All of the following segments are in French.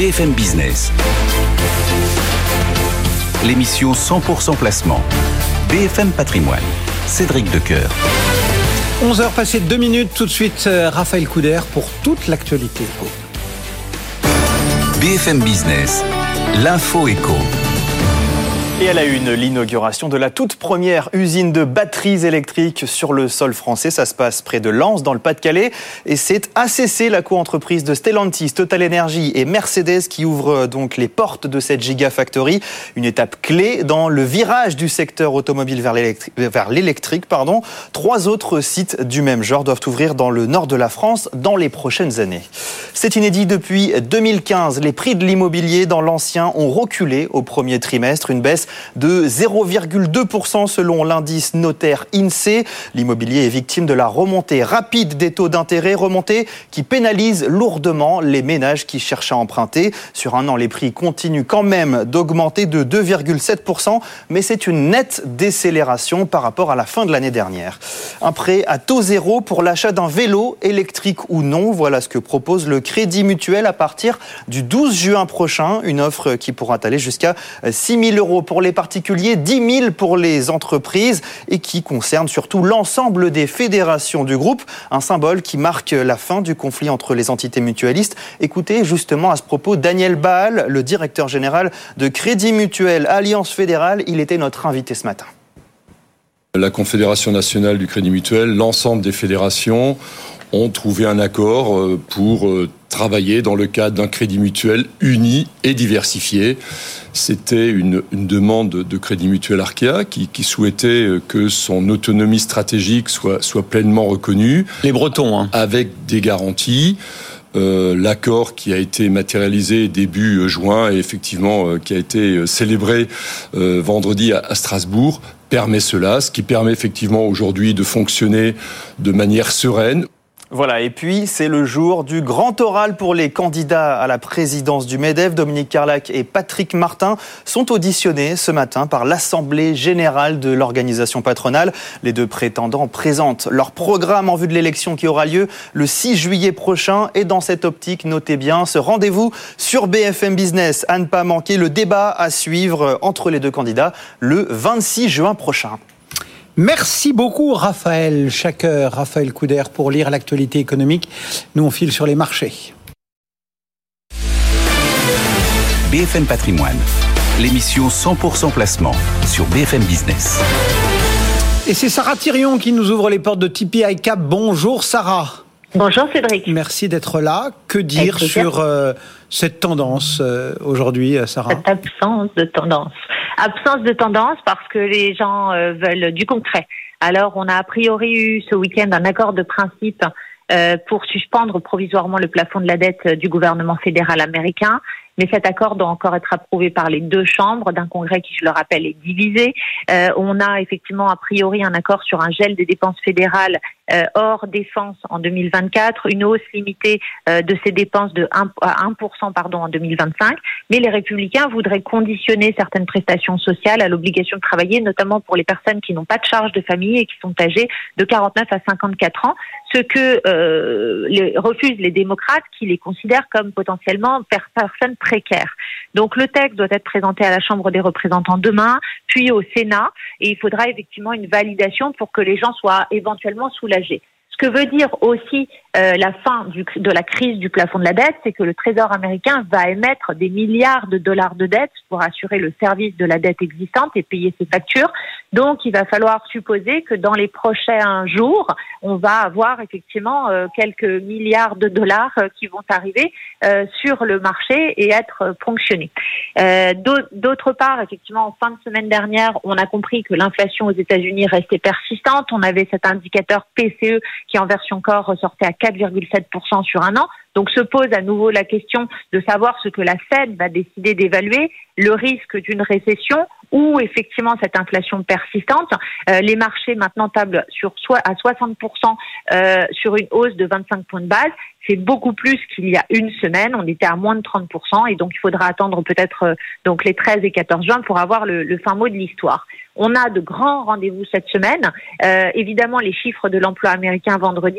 BFM Business. L'émission 100% placement. BFM Patrimoine. Cédric Decoeur. 11h passées 2 minutes, tout de suite Raphaël Couder pour toute l'actualité éco. BFM Business, l'info éco. Et à la une, l'inauguration de la toute première usine de batteries électriques sur le sol français. Ça se passe près de Lens, dans le Pas-de-Calais. Et c'est ACC, la co-entreprise de Stellantis, Total Energy et Mercedes qui ouvre donc les portes de cette Gigafactory. Une étape clé dans le virage du secteur automobile vers l'électrique. 3 autres sites du même genre doivent ouvrir dans le nord de la France dans les prochaines années. C'est inédit depuis 2015. Les prix de l'immobilier dans l'ancien ont reculé au premier trimestre. Une baisse de 0,2% selon l'indice notaire INSEE. L'immobilier est victime de la remontée rapide des taux d'intérêt, remontée qui pénalise lourdement les ménages qui cherchent à emprunter. Sur un an, les prix continuent quand même d'augmenter de 2,7%, mais c'est une nette décélération par rapport à la fin de l'année dernière. Un prêt à taux zéro pour l'achat d'un vélo, électrique ou non, voilà ce que propose le Crédit Mutuel à partir du 12 juin prochain. Une offre qui pourra aller jusqu'à 6 000 € pour les particuliers, 10 000 pour les entreprises et qui concerne surtout l'ensemble des fédérations du groupe. Un symbole qui marque la fin du conflit entre les entités mutualistes. Écoutez justement à ce propos Daniel Baal, le directeur général de Crédit Mutuel Alliance Fédérale. Il était notre invité ce matin. La Confédération nationale du Crédit Mutuel, l'ensemble des fédérations ont trouvé un accord pour travailler dans le cadre d'un crédit mutuel uni et diversifié. C'était une demande de Crédit Mutuel Arkea qui souhaitait que son autonomie stratégique soit pleinement reconnue. Les Bretons, avec des garanties. L'accord qui a été matérialisé début juin et effectivement qui a été célébré vendredi à Strasbourg permet cela, ce qui permet effectivement aujourd'hui de fonctionner de manière sereine. Voilà, et puis c'est le jour du grand oral pour les candidats à la présidence du MEDEF. Dominique Carlac et Patrick Martin sont auditionnés ce matin par l'Assemblée générale de l'organisation patronale. Les 2 prétendants présentent leur programme en vue de l'élection qui aura lieu le 6 juillet prochain. Et dans cette optique, notez bien ce rendez-vous sur BFM Business. À ne pas manquer le débat à suivre entre les 2 candidats le 26 juin prochain. Merci beaucoup Raphaël. Chaque heure, Raphaël Couder pour lire l'actualité économique. Nous on file sur les marchés. BFM Patrimoine, l'émission 100% placement sur BFM Business. Et c'est Sarah Thirion qui nous ouvre les portes de TP ICAP. Bonjour Sarah. Bonjour Cédric. Merci d'être là. Que dire sur cette tendance aujourd'hui, Sarah ? Cette absence de tendance. Absence de tendance parce que les gens veulent du concret. Alors, on a a priori eu ce week-end un accord de principe pour suspendre provisoirement le plafond de la dette du gouvernement fédéral américain. Mais cet accord doit encore être approuvé par les 2 chambres d'un congrès qui, je le rappelle, est divisé. On a effectivement a priori un accord sur un gel des dépenses fédérales hors défense en 2024, une hausse limitée de ces dépenses de 1% en 2025. Mais les Républicains voudraient conditionner certaines prestations sociales à l'obligation de travailler, notamment pour les personnes qui n'ont pas de charge de famille et qui sont âgées de 49 à 54 ans, ce que refusent les démocrates qui les considèrent comme potentiellement personnes précaires. Donc le texte doit être présenté à la Chambre des représentants demain, puis au Sénat, et il faudra effectivement une validation pour que les gens soient éventuellement soulagés. Ce que veut dire aussi la fin de la crise du plafond de la dette, c'est que le Trésor américain va émettre des milliards de dollars de dettes pour assurer le service de la dette existante et payer ses factures. Donc, il va falloir supposer que dans les prochains jours, on va avoir effectivement quelques milliards de dollars qui vont arriver sur le marché et être ponctionnés. D'autre part, effectivement, en fin de semaine dernière, on a compris que l'inflation aux États-Unis restait persistante. On avait cet indicateur PCE qui, en version corps, ressortait à 4,7% sur un an. Donc se pose à nouveau la question de savoir ce que la Fed va décider d'évaluer, le risque d'une récession ou effectivement cette inflation persistante. Les marchés maintenant tablent à 60% sur une hausse de 25 points de base. C'est beaucoup plus qu'il y a une semaine. On était à moins de 30% et donc il faudra attendre peut-être donc les 13 et 14 juin pour avoir le fin mot de l'histoire. On a de grands rendez-vous cette semaine. Évidemment, les chiffres de l'emploi américain vendredi,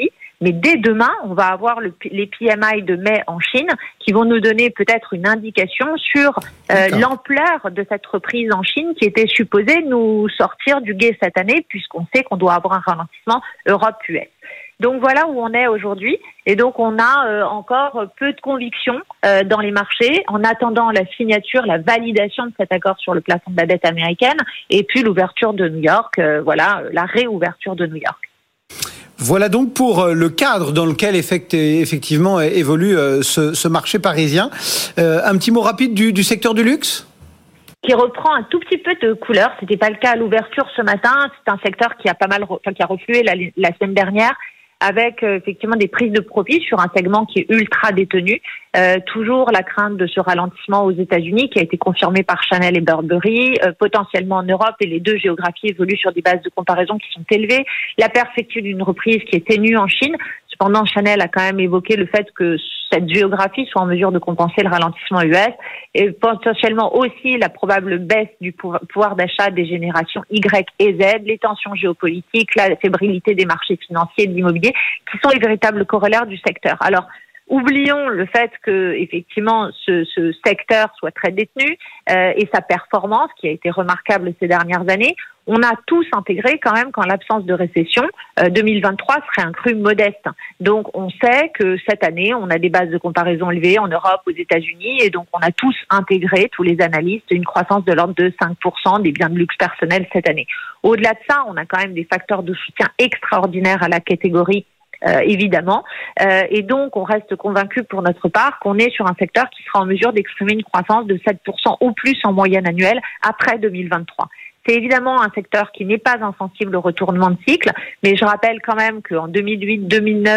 Mais dès demain, on va avoir les PMI de mai en Chine qui vont nous donner peut-être une indication sur l'ampleur de cette reprise en Chine qui était supposée nous sortir du gué cette année, puisqu'on sait qu'on doit avoir un ralentissement Europe-US. Donc voilà où on est aujourd'hui. Et donc on a encore peu de conviction dans les marchés en attendant la signature, la validation de cet accord sur le plafond de la dette américaine et puis l'ouverture de New York, la réouverture de New York. Voilà donc pour le cadre dans lequel effectivement évolue ce marché parisien. Un petit mot rapide du secteur du luxe ? Qui reprend un tout petit peu de couleur. C'était pas le cas à l'ouverture ce matin. C'est un secteur qui a qui a reflué la semaine dernière, avec effectivement des prises de profit sur un segment qui est ultra détenu. Toujours la crainte de ce ralentissement aux États-Unis qui a été confirmé par Chanel et Burberry, potentiellement en Europe, et les deux géographies évoluent sur des bases de comparaison qui sont élevées. La perspective d'une reprise qui est ténue en Chine. Cependant, Chanel a quand même évoqué le fait que cette géographie soit en mesure de compenser le ralentissement US et potentiellement aussi la probable baisse du pouvoir d'achat des générations Y et Z, les tensions géopolitiques, la fébrilité des marchés financiers et de l'immobilier, qui sont les véritables corollaires du secteur. Alors, oublions le fait que effectivement ce secteur soit très détenu et sa performance qui a été remarquable ces dernières années. On a tous intégré quand même qu'en l'absence de récession, 2023 serait un cru modeste. Donc on sait que cette année, on a des bases de comparaison élevées en Europe, aux États-Unis, et donc on a tous intégré, tous les analystes, une croissance de l'ordre de 5% des biens de luxe personnels cette année. Au-delà de ça, on a quand même des facteurs de soutien extraordinaires à la catégorie. Évidemment. Et donc, on reste convaincu pour notre part qu'on est sur un secteur qui sera en mesure d'exprimer une croissance de 7% au plus en moyenne annuelle après 2023. C'est évidemment un secteur qui n'est pas insensible au retournement de cycle, mais je rappelle quand même qu'en 2008-2009,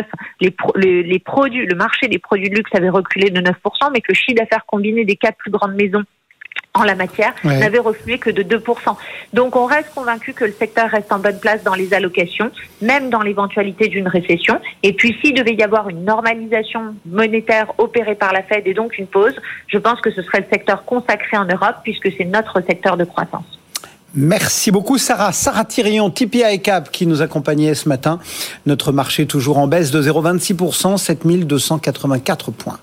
le marché des produits de luxe avait reculé de 9%, mais que le chiffre d'affaires combiné des 4 plus grandes maisons en la matière, n'avait reflué que de 2%. Donc on reste convaincu que le secteur reste en bonne place dans les allocations, même dans l'éventualité d'une récession. Et puis s'il devait y avoir une normalisation monétaire opérée par la Fed et donc une pause, je pense que ce serait le secteur consacré en Europe puisque c'est notre secteur de croissance. Merci beaucoup Sarah. Sarah Thirion, TP ICAP qui nous accompagnait ce matin. Notre marché toujours en baisse de 0,26%, 7284 points.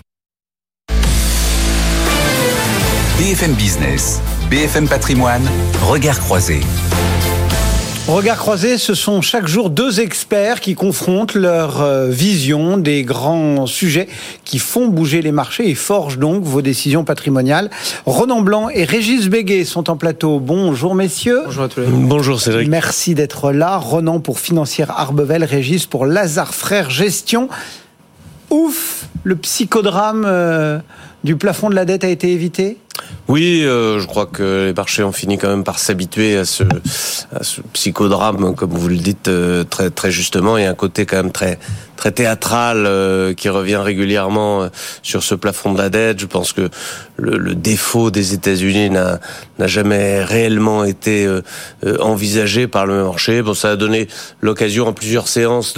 BFM Business, BFM Patrimoine, regard croisé. Regard croisé, ce sont chaque jour deux experts qui confrontent leur vision des grands sujets qui font bouger les marchés et forgent donc vos décisions patrimoniales. Ronan Blanc et Régis Béguet sont en plateau. Bonjour messieurs. Bonjour à tous. Bonjour Cédric. Merci d'être là. Ronan pour Financière Arbevel, Régis pour Lazare Frères Gestion. Ouf, le psychodrame du plafond de la dette a été évité ? Oui, je crois que les marchés ont fini quand même par s'habituer à ce psychodrame, comme vous le dites très très justement. Il y a un côté quand même très très théâtral qui revient régulièrement sur ce plafond de la dette. Je pense que le défaut des États-Unis n'a jamais réellement été envisagé par le marché. Bon, ça a donné l'occasion en plusieurs séances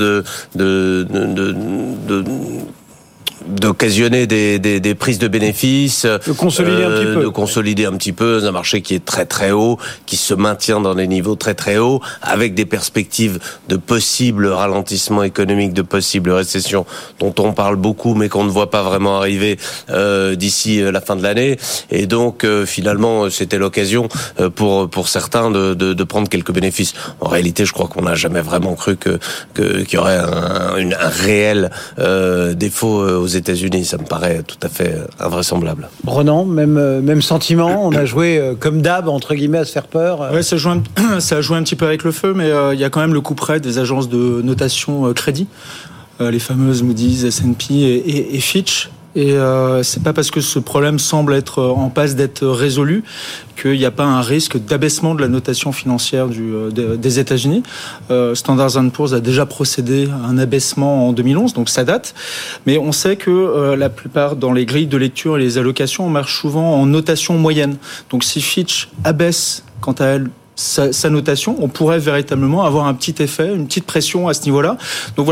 d'occasionner des prises de bénéfices, de consolider un petit peu un marché qui est très très haut, qui se maintient dans des niveaux très très hauts, avec des perspectives de possible ralentissement économique, de possible récession dont on parle beaucoup mais qu'on ne voit pas vraiment arriver d'ici la fin de l'année. Et donc finalement c'était l'occasion pour certains de prendre quelques bénéfices. En réalité, je crois qu'on n'a jamais vraiment cru qu'il y aurait un réel défaut aux États-Unis. Ça me paraît tout à fait invraisemblable. Ronan, même sentiment. On a joué comme d'hab entre guillemets à se faire peur. Ouais, ça a joué un petit peu avec le feu, mais il y a quand même le coup près des agences de notation crédit, les fameuses Moody's, S&P et Fitch. Et c'est pas parce que ce problème semble être en passe d'être résolu qu'il n'y a pas un risque d'abaissement de la notation financière des États-Unis. Standard & Poor's a déjà procédé à un abaissement en 2011, donc ça date. Mais on sait que la plupart dans les grilles de lecture et les allocations, on marche souvent en notation moyenne. Donc si Fitch abaisse quant à elle sa notation, on pourrait véritablement avoir un petit effet, une petite pression à ce niveau-là. Donc voilà.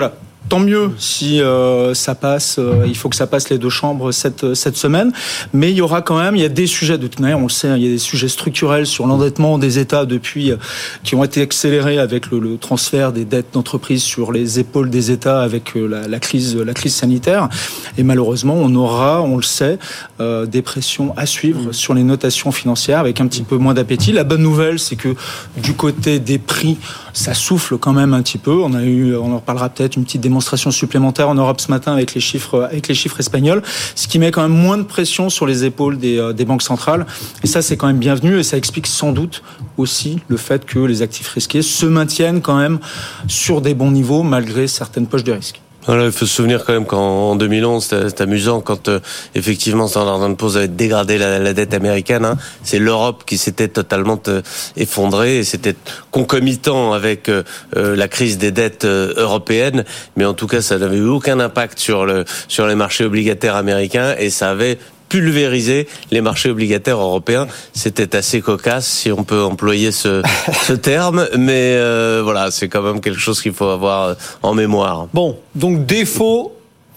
tant mieux si ça passe. Il faut que ça passe les deux chambres cette semaine. Mais il y aura quand même, il y a des sujets de toute manière, on le sait, il y a des sujets structurels sur l'endettement des États depuis qui ont été accélérés avec le transfert des dettes d'entreprises sur les épaules des États avec la crise sanitaire. Et malheureusement, on aura, on le sait, des pressions à suivre sur les notations financières avec un petit peu moins d'appétit. La bonne nouvelle, c'est que du côté des prix, ça souffle quand même un petit peu. On en reparlera peut-être, une petite démonstration supplémentaire en Europe ce matin avec les chiffres espagnols, ce qui met quand même moins de pression sur les épaules des banques centrales. Et ça, c'est quand même bienvenu et ça explique sans doute aussi le fait que les actifs risqués se maintiennent quand même sur des bons niveaux malgré certaines poches de risque. Voilà, il faut se souvenir quand même qu'en 2011, c'est amusant quand effectivement Standard & Poor's avait dégradé la dette américaine. Hein, c'est l'Europe qui s'était totalement effondrée et c'était concomitant avec la crise des dettes européennes. Mais en tout cas, ça n'avait eu aucun impact sur les marchés obligataires américains et ça avait pulvériser les marchés obligataires européens. C'était assez cocasse, si on peut employer ce terme, mais voilà, c'est quand même quelque chose qu'il faut avoir en mémoire. Bon, donc défaut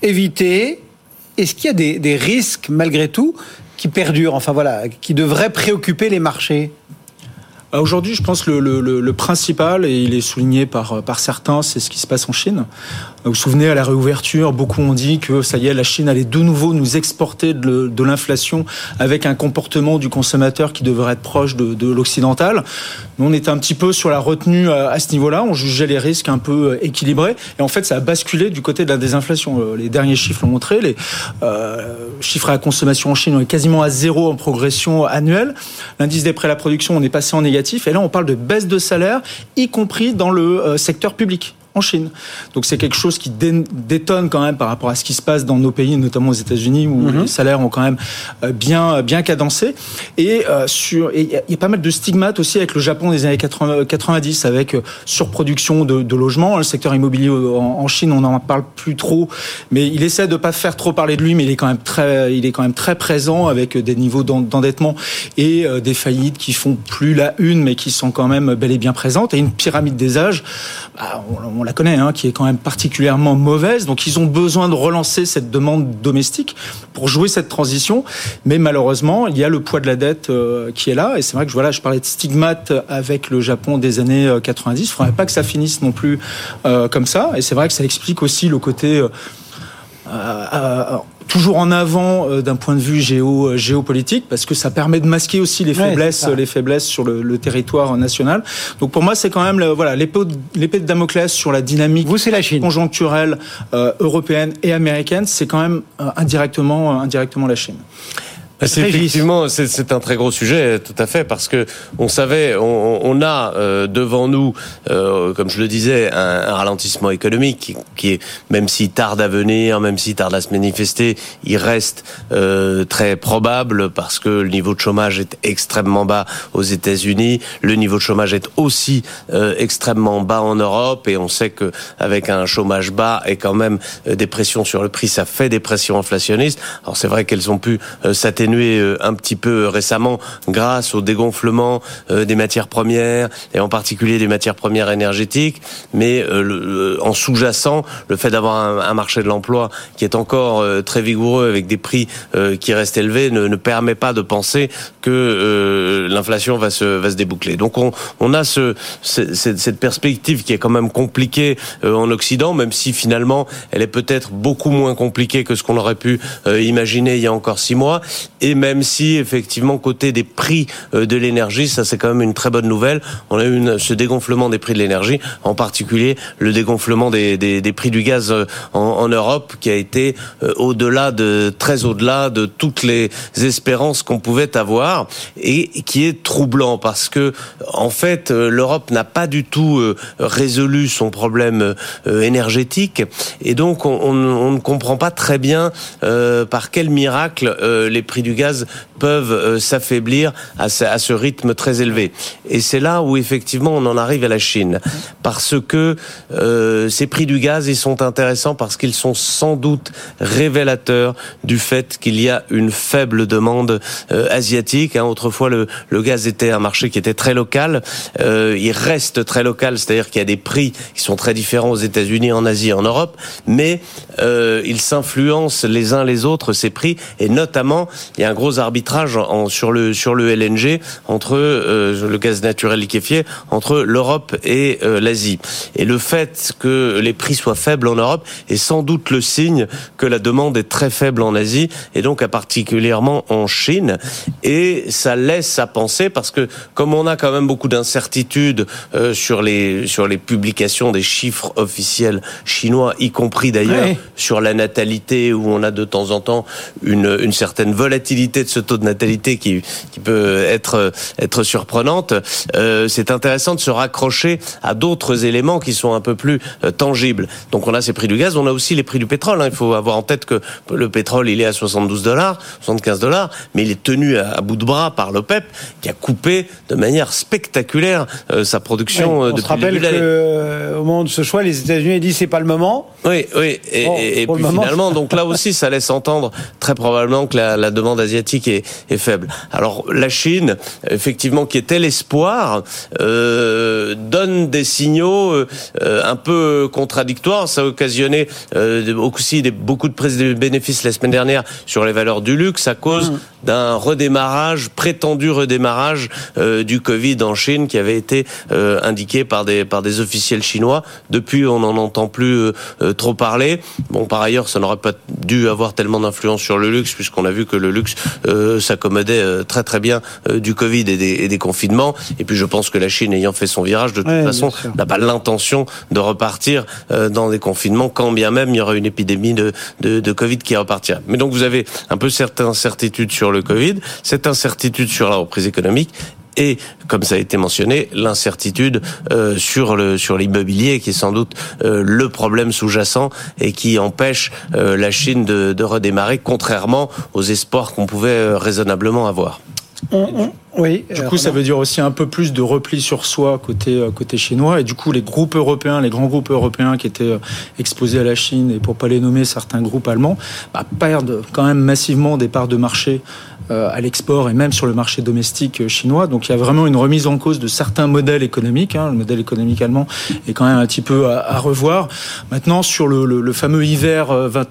évité. Est-ce qu'il y a des risques, malgré tout, qui perdurent, enfin voilà, qui devraient préoccuper les marchés ? Aujourd'hui, je pense que le principal, et il est souligné par certains, c'est ce qui se passe en Chine. Vous vous souvenez, à la réouverture, beaucoup ont dit que ça y est, la Chine allait de nouveau nous exporter de l'inflation avec un comportement du consommateur qui devrait être proche de l'occidental. Nous, on était un petit peu sur la retenue à ce niveau-là. On jugeait les risques un peu équilibrés. Et en fait, ça a basculé du côté de la désinflation. Les derniers chiffres l'ont montré. Les chiffres à la consommation en Chine, on est quasiment à zéro en progression annuelle. L'indice des prix à la production, on est passé en négatif. Et là, on parle de baisse de salaire, y compris dans le secteur public en Chine. Donc c'est quelque chose qui détonne quand même par rapport à ce qui se passe dans nos pays, notamment aux États-Unis, où les salaires ont quand même bien cadencé. Et il y a pas mal de stigmates aussi avec le Japon des années 90, avec surproduction de logements. Le secteur immobilier en Chine, on n'en parle plus trop, mais il essaie de pas faire trop parler de lui, mais il est quand même très présent avec des niveaux d'endettement et des faillites qui font plus la une, mais qui sont quand même bel et bien présentes. Et une pyramide des âges, on la connaît, qui est quand même particulièrement mauvaise. Donc, ils ont besoin de relancer cette demande domestique pour jouer cette transition. Mais malheureusement, il y a le poids de la dette qui est là. Et c'est vrai que je parlais de stigmate avec le Japon des années 90. Il ne faudrait pas que ça finisse non plus comme ça. Et c'est vrai que ça explique aussi le côté toujours en avant d'un point de vue géopolitique, parce que ça permet de masquer aussi les faiblesses sur le territoire national. Donc pour moi, c'est quand même l'épée de Damoclès sur la dynamique conjoncturelle européenne et américaine. C'est quand même indirectement la Chine. Effectivement, c'est un très gros sujet, tout à fait, parce que on savait, on a devant nous, comme je le disais, un ralentissement économique qui est, même s'il tarde à venir, même s'il tarde à se manifester, il reste très probable parce que le niveau de chômage est extrêmement bas aux États-Unis, le niveau de chômage est aussi extrêmement bas en Europe, et on sait que avec un chômage bas et quand même des pressions sur le prix, ça fait des pressions inflationnistes. Alors c'est vrai qu'elles ont pu s'atténuer un petit peu récemment grâce au dégonflement des matières premières et en particulier des matières premières énergétiques, mais en sous-jacent, le fait d'avoir un marché de l'emploi qui est encore très vigoureux avec des prix qui restent élevés ne permet pas de penser que l'inflation va se déboucler. Donc on a cette perspective qui est quand même compliquée en Occident, même si finalement elle est peut-être beaucoup moins compliquée que ce qu'on aurait pu imaginer il y a encore 6 mois. Et même si, effectivement, côté des prix de l'énergie, ça c'est quand même une très bonne nouvelle. On a eu ce dégonflement des prix de l'énergie, en particulier le dégonflement des prix du gaz en Europe, qui a été très au-delà de toutes les espérances qu'on pouvait avoir, et qui est troublant parce que, en fait, l'Europe n'a pas du tout résolu son problème énergétique, et donc on ne comprend pas très bien par quel miracle les prix du du gaz peuvent s'affaiblir à ce rythme très élevé. Et c'est là où effectivement on en arrive à la Chine, parce que ces prix du gaz, ils sont intéressants parce qu'ils sont sans doute révélateurs du fait qu'il y a une faible demande asiatique. Autrefois, le gaz était un marché qui était très local. Il reste très local, c'est-à-dire qu'il y a des prix qui sont très différents aux États-Unis, en Asie, en Europe, mais ils s'influencent les uns les autres, ces prix, et notamment, il y a un gros arbitrage sur le LNG entre le gaz naturel liquéfié entre l'Europe et l'Asie. Et le fait que les prix soient faibles en Europe est sans doute le signe que la demande est très faible en Asie, et donc particulièrement en Chine. Et ça laisse à penser, parce que comme on a quand même beaucoup d'incertitudes sur les publications des chiffres officiels chinois, y compris d'ailleurs sur la natalité, où on a de temps en temps une certaine volatilité de ce taux de natalité qui peut être surprenante, c'est intéressant de se raccrocher à d'autres éléments qui sont un peu plus tangibles. Donc on a ces prix du gaz, on a aussi les prix du pétrole. Il faut avoir en tête que le pétrole, il est à $72, $75, mais il est tenu à bout de bras par l'OPEP, qui a coupé de manière spectaculaire sa production depuis le début de l'année. On se rappelle qu'au moment de ce choix, les États-Unis ont dit c'est pas le moment. Oui. Et puis finalement, donc là aussi, ça laisse entendre très probablement que la demande asiatique est faible. Alors la Chine, effectivement, qui était l'espoir, donne des signaux un peu contradictoires. Ça a occasionné aussi beaucoup de prises de bénéfices la semaine dernière sur les valeurs du luxe à cause d'un prétendu redémarrage du Covid en Chine, qui avait été indiqué par des officiels chinois. Depuis, on n'en entend plus trop parler. Bon, par ailleurs, ça n'aurait pas dû avoir tellement d'influence sur le luxe, puisqu'on a vu que le luxe s'accommodait très très bien du Covid et des confinements. Et puis je pense que la Chine, ayant fait son virage, de toute façon, n'a pas l'intention de repartir dans des confinements, quand bien même il y aura une épidémie de Covid qui repartira. Mais donc vous avez un peu cette incertitude sur le Covid, cette incertitude sur la reprise économique, et, comme ça a été mentionné, l'incertitude sur l'immobilier, qui est sans doute le problème sous-jacent et qui empêche la Chine de redémarrer, contrairement aux espoirs qu'on pouvait raisonnablement avoir. Oui. Du coup, ça veut dire aussi un peu plus de repli sur soi côté chinois, et du coup, les grands groupes européens qui étaient exposés à la Chine, et pour pas les nommer, certains groupes allemands, perdent quand même massivement des parts de marché à l'export et même sur le marché domestique chinois. Donc il y a vraiment une remise en cause de certains modèles économiques. Le modèle économique allemand est quand même un petit peu à revoir. Maintenant, sur le fameux hiver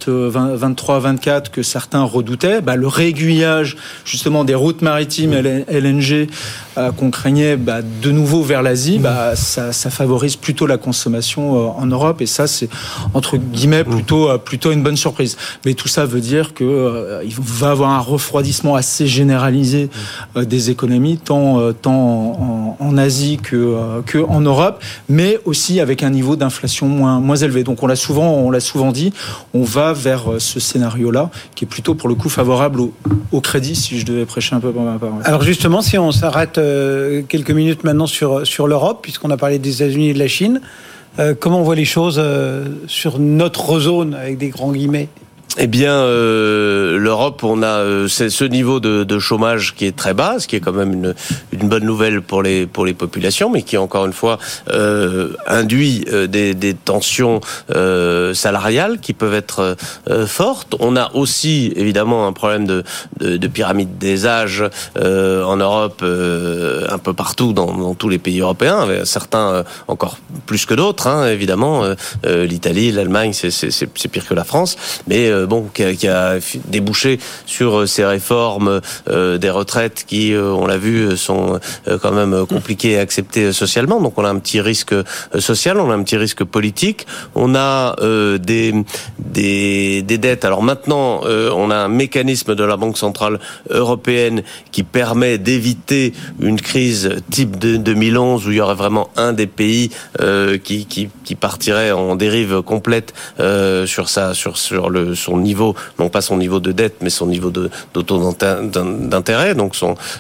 23-24 que certains redoutaient, le réaiguillage justement des routes maritimes LNG qu'on craignait de nouveau vers l'Asie, ça favorise plutôt la consommation en Europe, et ça c'est entre guillemets plutôt une bonne surprise. Mais tout ça veut dire que il va avoir un refroidissement assez généralisé des économies, tant en Asie que en Europe, mais aussi avec un niveau d'inflation moins élevé. Donc on l'a souvent dit, on va vers ce scénario-là qui est plutôt pour le coup favorable au crédit, si je devais prêcher un peu par ma parole. Alors justement, si on s'arrête quelques minutes maintenant sur l'Europe, puisqu'on a parlé des États-Unis et de la Chine, comment on voit les choses sur notre zone, avec des grands guillemets? Eh bien, l'Europe, on a ce niveau de chômage qui est très bas, ce qui est quand même une bonne nouvelle pour les populations, mais qui encore une fois induit des tensions salariales qui peuvent être fortes. On a aussi évidemment un problème de pyramide des âges en Europe, un peu partout dans tous les pays européens, avec certains encore plus que d'autres, évidemment. L'Italie, l'Allemagne, c'est pire que la France, mais qui a débouché sur ces réformes des retraites qui, on l'a vu, sont quand même compliquées à accepter socialement. Donc on a un petit risque social, on a un petit risque politique, on a des dettes. Alors maintenant, on a un mécanisme de la Banque centrale européenne qui permet d'éviter une crise type de 2011 où il y aurait vraiment un des pays qui partirait en dérive complète sur son niveau, non pas son niveau de dette, mais son niveau de taux d'intérêt, donc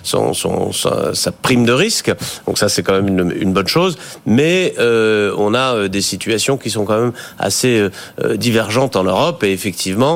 sa prime de risque. Donc ça, c'est quand même une bonne chose. Mais on a des situations qui sont quand même assez divergentes en Europe et effectivement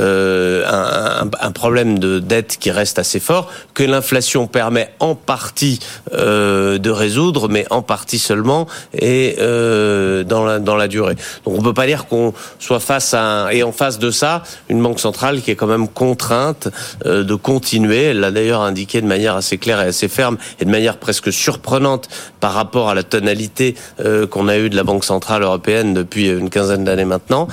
un problème de dette qui reste assez fort, que l'inflation permet en partie de résoudre, mais en partie seulement et dans la durée. Donc on peut pas dire qu'on soit et en face de ça, une banque centrale qui est quand même contrainte de continuer. Elle l'a d'ailleurs indiqué de manière assez claire et assez ferme et de manière presque surprenante par rapport à la tonalité qu'on a eue de la Banque centrale européenne depuis une quinzaine d'années maintenant,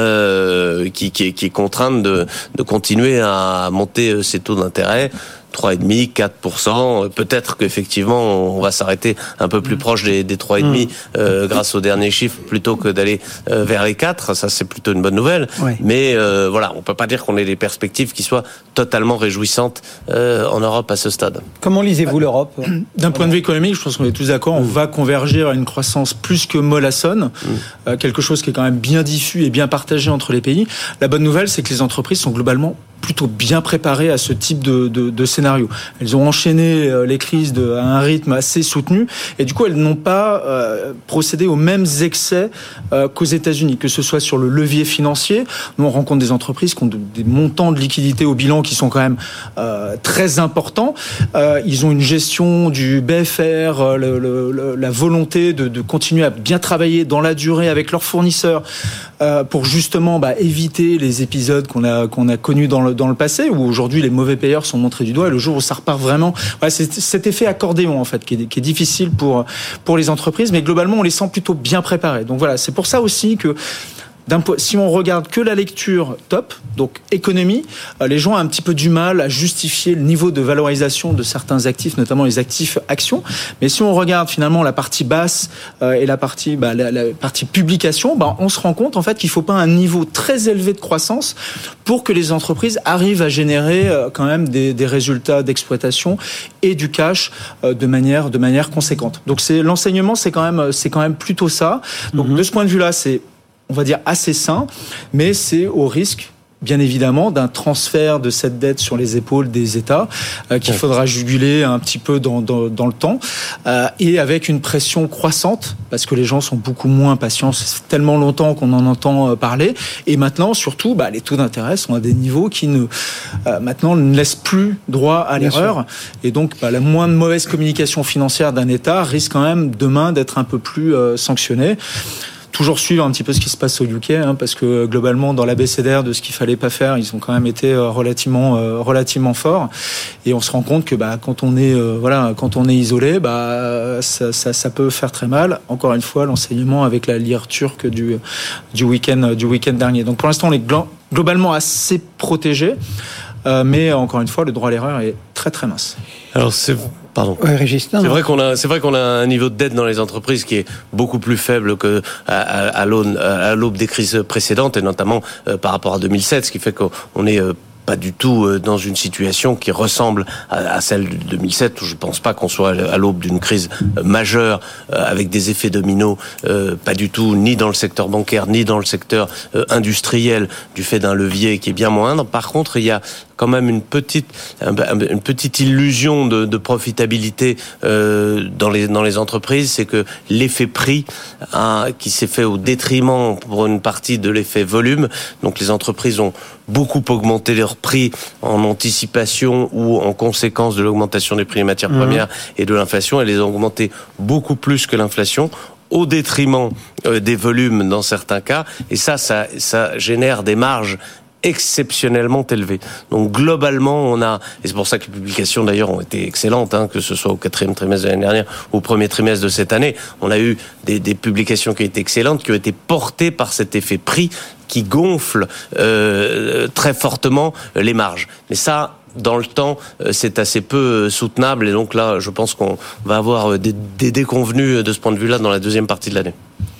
qui est contrainte de continuer à monter ses taux d'intérêt. 3,5, 4%. Peut-être qu'effectivement, on va s'arrêter un peu plus proche des 3,5 grâce aux derniers chiffres plutôt que d'aller vers les 4. Ça, c'est plutôt une bonne nouvelle. Oui. Mais voilà, on peut pas dire qu'on ait des perspectives qui soient totalement réjouissantes en Europe à ce stade. Comment lisez-vous l'Europe ? D'un point de vue économique, je pense qu'on est tous d'accord. On va converger à une croissance plus que mollassonne, quelque chose qui est quand même bien diffus et bien partagé entre les pays. La bonne nouvelle, c'est que les entreprises sont globalement plutôt bien préparées à ce type de scénario. Elles ont enchaîné les crises à un rythme assez soutenu et du coup elles n'ont pas procédé aux mêmes excès qu'aux États-Unis, que ce soit sur le levier financier. Nous on rencontre des entreprises qui ont des montants de liquidité au bilan qui sont quand même très importants. Ils ont une gestion du BFR, la volonté de continuer à bien travailler dans la durée avec leurs fournisseurs pour justement éviter les épisodes qu'on a connus dans le passé, où aujourd'hui les mauvais payeurs sont montrés du doigt et le jour où ça repart vraiment, c'est cet effet accordéon en fait qui est difficile pour les entreprises, mais globalement on les sent plutôt bien préparés. Donc voilà, c'est pour ça aussi que si on regarde que la lecture top, donc économie, les gens ont un petit peu du mal à justifier le niveau de valorisation de certains actifs, notamment les actifs actions. Mais si on regarde finalement la partie basse et la partie publication, on se rend compte en fait qu'il ne faut pas un niveau très élevé de croissance pour que les entreprises arrivent à générer quand même des résultats d'exploitation et du cash de manière conséquente. Donc l'enseignement, c'est quand même plutôt ça. Donc de ce point de vue-là, c'est, on va dire, assez sain, mais c'est au risque, bien évidemment, d'un transfert de cette dette sur les épaules des États qu'il faudra juguler un petit peu dans le temps et avec une pression croissante parce que les gens sont beaucoup moins patients. C'est tellement longtemps qu'on en entend parler et maintenant, surtout, les taux d'intérêt sont à des niveaux qui maintenant ne laissent plus droit à l'erreur et donc la moindre mauvaise communication financière d'un État risque quand même demain d'être un peu plus sanctionnée. Toujours suivre un petit peu ce qui se passe au UK, parce que globalement, dans l'abécédaire de ce qu'il fallait pas faire, ils ont quand même été relativement forts. Et on se rend compte que quand on est isolé, ça peut faire très mal. Encore une fois, l'enseignement avec la lire turque du week-end dernier. Donc pour l'instant, on est globalement assez protégés, mais encore une fois, le droit à l'erreur est très très mince. Alors Régis, c'est vrai qu'on a un niveau de dette dans les entreprises qui est beaucoup plus faible que à l'aube des crises précédentes et notamment par rapport à 2007, ce qui fait qu'on est pas du tout dans une situation qui ressemble à celle de 2007, où je pense pas qu'on soit à l'aube d'une crise majeure avec des effets dominos, pas du tout, ni dans le secteur bancaire, ni dans le secteur industriel, du fait d'un levier qui est bien moindre. Par contre, il y a quand même une petite illusion de profitabilité dans les entreprises, c'est que l'effet prix qui s'est fait au détriment pour une partie de l'effet volume. Donc les entreprises ont beaucoup augmenté leurs prix en anticipation ou en conséquence de l'augmentation des prix des matières premières et de l'inflation. Elles les ont augmenté beaucoup plus que l'inflation, au détriment des volumes dans certains cas. Et ça génère des marges exceptionnellement élevé. Donc globalement, et c'est pour ça que les publications d'ailleurs ont été excellentes, que ce soit au 4e trimestre de l'année dernière ou au 1er trimestre de cette année, on a eu des publications qui ont été excellentes, qui ont été portées par cet effet prix qui gonfle très fortement les marges. Mais ça, dans le temps, c'est assez peu soutenable et donc là, je pense qu'on va avoir des déconvenues de ce point de vue-là dans la deuxième partie de l'année.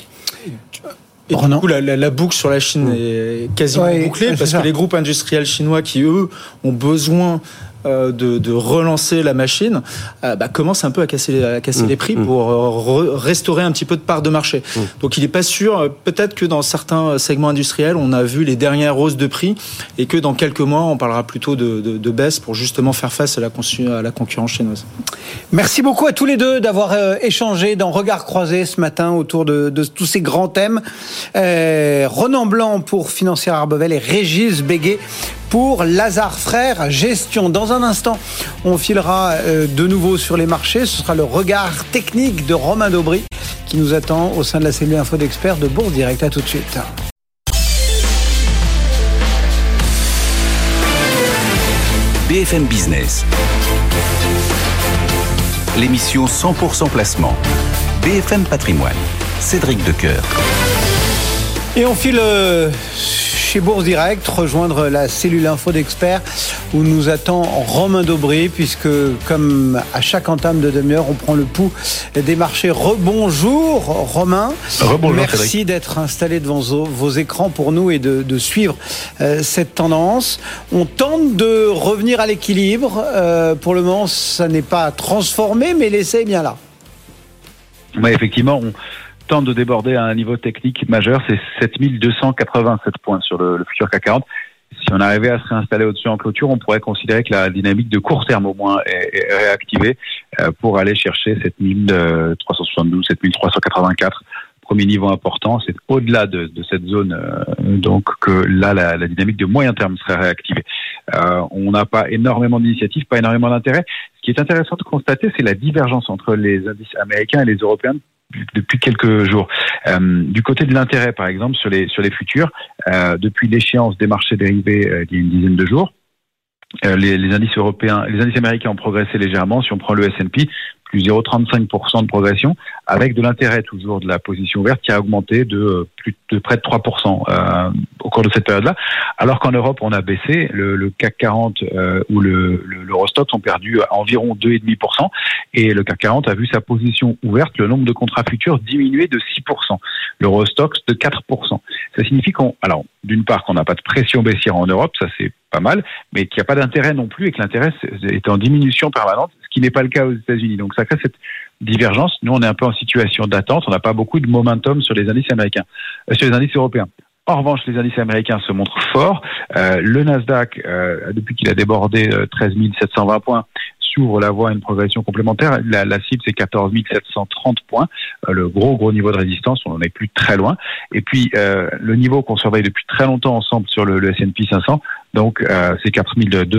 Et du coup, la boucle sur la Chine est quasiment bouclée parce que les groupes industriels chinois qui, eux, ont besoin de relancer la machine, commence un peu à casser les prix pour restaurer un petit peu de part de marché. Donc il n'est pas sûr, peut-être que dans certains segments industriels, on a vu les dernières hausses de prix et que dans quelques mois, on parlera plutôt de baisse pour justement faire face à la concurrence chinoise. Merci beaucoup à tous les deux d'avoir échangé dans Regard Croisé ce matin autour de tous ces grands thèmes. Ronan Blanc pour Financière Arbovel et Régis Béguet pour Lazard Frères Gestion. Dans un instant, on filera de nouveau sur les marchés. Ce sera le regard technique de Romain Daubry qui nous attend au sein de la cellule Info d'Experts de Bourse Direct. À tout de suite. BFM Business. L'émission 100% placement. BFM Patrimoine. Cédric Decoeur. Et on file chez Bourse Direct, rejoindre la cellule Info d'Experts où nous attend Romain Daubry, puisque comme à chaque entame de demi-heure, on prend le pouls des marchés. Rebonjour Romain. Rebonjour, merci Cédric. d'être installé devant vos écrans pour nous et de suivre cette tendance. On tente de revenir à l'équilibre. Pour le moment, ça n'est pas transformé, mais l'essai est bien là. Oui, effectivement, on tente de déborder à un niveau technique majeur, c'est 7287 points sur le futur CAC 40. Si on arrivait à se réinstaller au-dessus en clôture, on pourrait considérer que la dynamique de court terme au moins est réactivée pour aller chercher 7372, 7384. Premier niveau important, c'est au-delà de cette zone, donc que là la dynamique de moyen terme serait réactivée. On n'a pas énormément d'initiatives, pas énormément d'intérêt. Ce qui est intéressant de constater, c'est la divergence entre les indices américains et les européens depuis quelques jours. Du côté de l'intérêt, par exemple, sur les futurs, depuis l'échéance des marchés dérivés il y a une dizaine de jours, les indices européens, les indices américains ont progressé légèrement. Si on prend le S&P, plus 0,35% de progression, avec de l'intérêt toujours de la position ouverte qui a augmenté de près de 3% au cours de cette période-là. Alors qu'en Europe, on a baissé. Le CAC 40 ou l'Eurostoxx ont perdu environ 2,5%. Et le CAC 40 a vu sa position ouverte, le nombre de contrats futurs diminuer de 6%. L'Eurostoxx de 4%. Ça signifie d'une part, qu'on n'a pas de pression baissière en Europe, ça c'est pas mal, mais qu'il n'y a pas d'intérêt non plus et que l'intérêt est en diminution permanente, ce qui n'est pas le cas aux États-Unis. Donc ça crée cette divergence. Nous, on est un peu en situation d'attente. On n'a pas beaucoup de momentum sur les indices américains, sur les indices européens. En revanche, les indices américains se montrent forts. Le Nasdaq, depuis qu'il a débordé 13 720 points, s'ouvre la voie à une progression complémentaire. La cible, c'est 14 730 points. Le gros niveau de résistance, on n'en est plus très loin. Et puis, le niveau qu'on surveille depuis très longtemps ensemble sur le S&P 500, donc c'est 4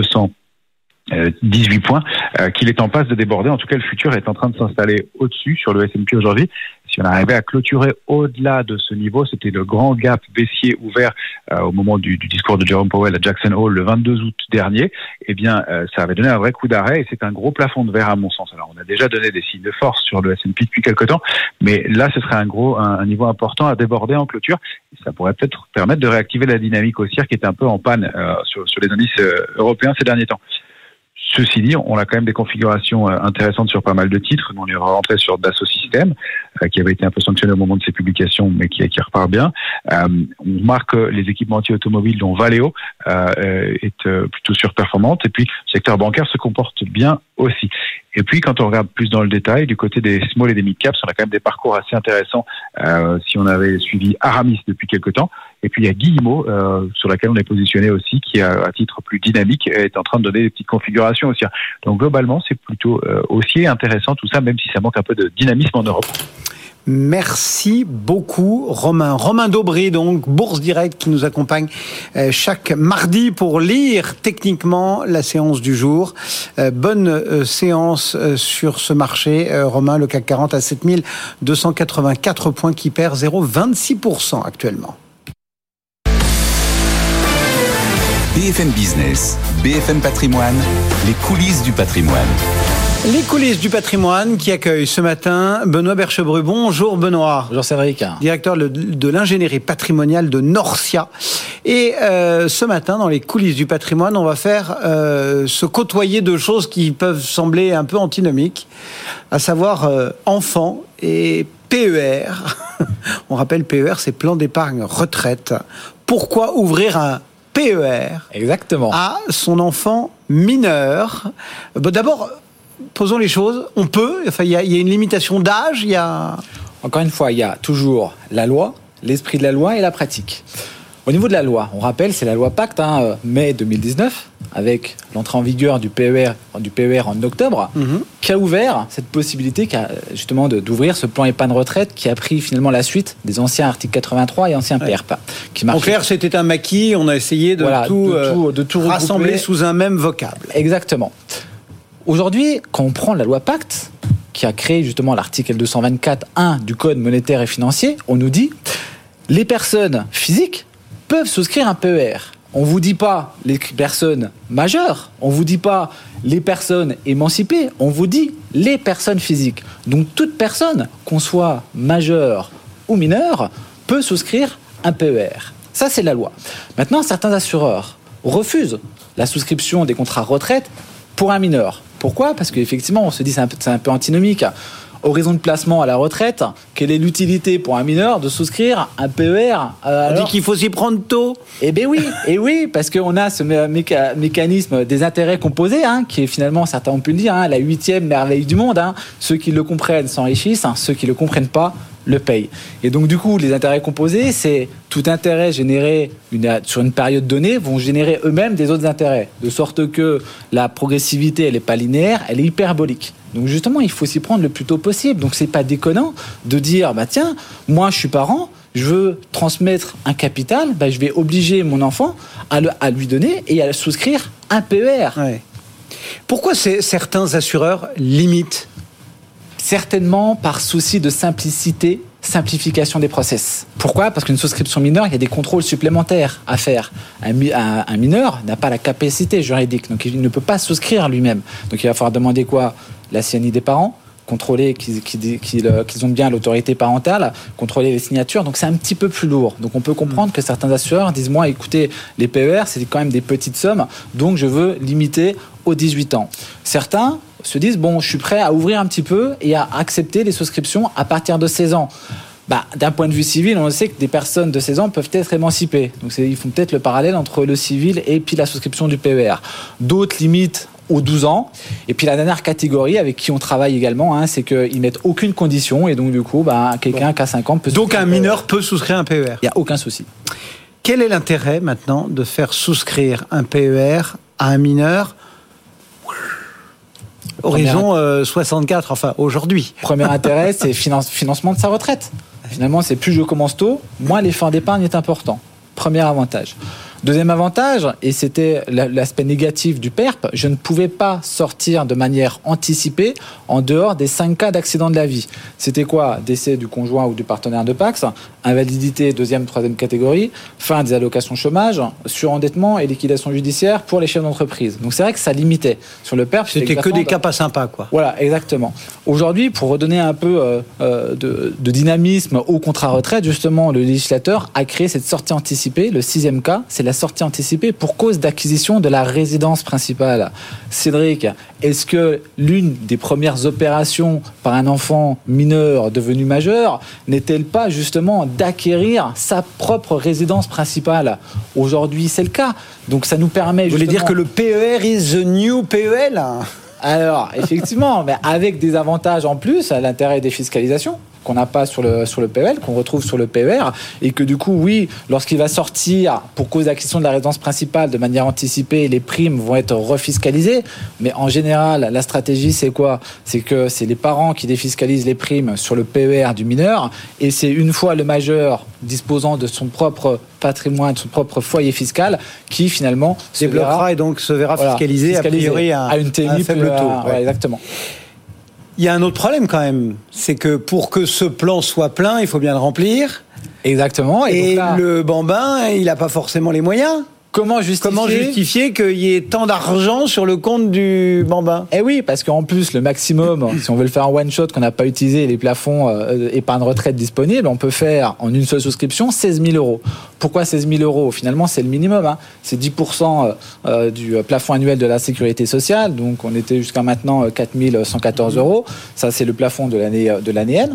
218 points, qu'il est en passe de déborder. En tout cas, le futur est en train de s'installer au-dessus sur le S&P aujourd'hui. Si on arrivait à clôturer au-delà de ce niveau, c'était le grand gap baissier ouvert au moment du discours de Jerome Powell à Jackson Hole le 22 août dernier, eh bien, ça avait donné un vrai coup d'arrêt et c'est un gros plafond de verre à mon sens. Alors, on a déjà donné des signes de force sur le S&P depuis quelque temps, mais là, ce serait un niveau important à déborder en clôture. Ça pourrait peut-être permettre de réactiver la dynamique haussière qui était un peu en panne sur les indices européens ces derniers temps. Ceci dit, on a quand même des configurations intéressantes sur pas mal de titres. Nous, on est rentré sur Dassault Systèmes, qui avait été un peu sanctionné au moment de ses publications, mais qui repart bien. On remarque que les équipementiers automobiles, dont Valeo, est plutôt surperformante. Et puis, le secteur bancaire se comporte bien aussi. Et puis, quand on regarde plus dans le détail, du côté des small et des mid-caps, on a quand même des parcours assez intéressants si on avait suivi Aramis depuis quelque temps. Et puis, il y a Guillemot, sur laquelle on est positionné aussi, qui, à titre plus dynamique, est en train de donner des petites configurations aussi. Donc, globalement, c'est plutôt haussier, intéressant tout ça, même si ça manque un peu de dynamisme en Europe. Merci beaucoup Romain. Romain Daubry, donc Bourse Direct, qui nous accompagne chaque mardi pour lire techniquement la séance du jour. Bonne séance sur ce marché. Romain, le CAC 40 à 7284 points qui perd 0,26% actuellement. BFM Business, BFM Patrimoine, les coulisses du patrimoine. Les coulisses du patrimoine qui accueillent ce matin Benoît Berchebru. Bonjour Benoît. Bonjour Cédric. Directeur de l'ingénierie patrimoniale de Norcia. Et ce matin, dans les coulisses du patrimoine, on va faire se côtoyer de choses qui peuvent sembler un peu antinomiques, à savoir enfants et PER. On rappelle PER, c'est plan d'épargne retraite. Pourquoi ouvrir un PER Exactement. à son enfant mineurs. Bon, d'abord, posons les choses. On peut. Enfin, il y a une limitation d'âge. Encore une fois, il y a toujours la loi, l'esprit de la loi et la pratique. Au niveau de la loi, on rappelle, c'est la loi Pacte, mai 2019, avec l'entrée en vigueur du PER en octobre, qui a ouvert cette possibilité justement d'ouvrir ce plan épargne retraite qui a pris finalement la suite des anciens articles 83 et anciens PERP. En clair, c'était un maquis, on a essayé de tout rassembler sous un même vocable. Exactement. Aujourd'hui, quand on prend la loi Pacte, qui a créé justement l'article 224.1 du Code monétaire et financier, on nous dit les personnes physiques peuvent souscrire un PER. On ne vous dit pas les personnes majeures, on ne vous dit pas les personnes émancipées, on vous dit les personnes physiques. Donc toute personne, qu'on soit majeure ou mineure, peut souscrire un PER. Ça, c'est la loi. Maintenant, certains assureurs refusent la souscription des contrats retraite pour un mineur. Pourquoi ? Parce qu'effectivement, on se dit c'est un peu antinomique. Horizon de placement à la retraite, quelle est l'utilité pour un mineur de souscrire un PER On dit qu'il faut s'y prendre tôt. Eh bien oui, parce qu'on a ce mécanisme des intérêts composés, qui est finalement, certains ont pu le dire, la 8e merveille du monde. Ceux qui le comprennent s'enrichissent, ceux qui ne le comprennent pas le payent. Et donc du coup, les intérêts composés, c'est tout intérêt généré sur une période donnée vont générer eux-mêmes des autres intérêts, de sorte que la progressivité, elle n'est pas linéaire, elle est hyperbolique. Donc justement, il faut s'y prendre le plus tôt possible. Donc c'est pas déconnant de dire, tiens, moi je suis parent, je veux transmettre un capital, je vais obliger mon enfant à lui donner et à souscrire un PER. Ouais. Pourquoi certains assureurs limitent ? Certainement par souci de simplification des process. Pourquoi ? Parce qu'une souscription mineure, il y a des contrôles supplémentaires à faire. Un mineur n'a pas la capacité juridique, donc il ne peut pas souscrire lui-même. Donc il va falloir demander quoi ? La CNI des parents, contrôler qu'ils ont bien l'autorité parentale, contrôler les signatures, donc c'est un petit peu plus lourd. Donc on peut comprendre que certains assureurs disent, moi écoutez, les PER c'est quand même des petites sommes, donc je veux limiter aux 18 ans. Certains se disent, je suis prêt à ouvrir un petit peu et à accepter les souscriptions à partir de 16 ans. D'un point de vue civil, on sait que des personnes de 16 ans peuvent être émancipées. Donc ils font peut-être le parallèle entre le civil et puis la souscription du PER. D'autres limitent aux 12 ans. Et puis la dernière catégorie avec qui on travaille également, c'est qu'ils mettent aucune condition et donc du coup, quelqu'un qui a 5 ans peut donc un mineur peut souscrire un PER. Il n'y a aucun souci. Quel est l'intérêt maintenant de faire souscrire un PER à un mineur horizon 64, enfin aujourd'hui? Premier intérêt, c'est financement de sa retraite. Finalement, c'est plus je commence tôt, moins l'effort d'épargne est important. Premier avantage. Deuxième avantage, et c'était l'aspect négatif du PERP, je ne pouvais pas sortir de manière anticipée en dehors des 5 cas d'accident de la vie. C'était quoi ? Décès du conjoint ou du partenaire de Pacs, invalidité deuxième, troisième catégorie, fin des allocations chômage, surendettement et liquidation judiciaire pour les chefs d'entreprise. Donc c'est vrai que ça limitait. Sur le PERP, c'était que des cas pas sympas, quoi. Voilà, exactement. Aujourd'hui, pour redonner un peu de dynamisme au contrat retraite, justement, le législateur a créé cette sortie anticipée. Le 6e cas, c'est la sortie anticipée pour cause d'acquisition de la résidence principale. Cédric, est-ce que l'une des premières opérations par un enfant mineur devenu majeur n'est-elle pas justement d'acquérir sa propre résidence principale ? Aujourd'hui, c'est le cas. Donc ça nous permet justement... Vous voulez dire que le PER is the new PEL ? Alors, effectivement, mais avec des avantages en plus, à l'intérêt des fiscalisations qu'on n'a pas sur le PEL, qu'on retrouve sur le PER, et que du coup, oui, lorsqu'il va sortir pour cause d'acquisition de la résidence principale de manière anticipée, les primes vont être refiscalisées, mais en général, la stratégie, c'est quoi ? C'est que c'est les parents qui défiscalisent les primes sur le PER du mineur, et c'est une fois le majeur disposant de son propre patrimoine, de son propre foyer fiscal, qui finalement se verra fiscalisé a priori à une TNI faible taux. Exactement. Il y a un autre problème quand même, c'est que pour que ce plan soit plein, il faut bien le remplir. Exactement. Et donc là, le bambin, il n'a pas forcément les moyens. Comment justifier qu'il y ait tant d'argent sur le compte du bambin ? Eh oui, parce qu'en plus, le maximum, si on veut le faire en one-shot, qu'on n'a pas utilisé les plafonds épargne retraite disponibles, on peut faire en une seule souscription 16 000 euros. Pourquoi 16 000 euros ? Finalement, c'est le minimum. C'est 10% du plafond annuel de la sécurité sociale. Donc, on était jusqu'à maintenant 4 114 euros. Ça, c'est le plafond de l'année N.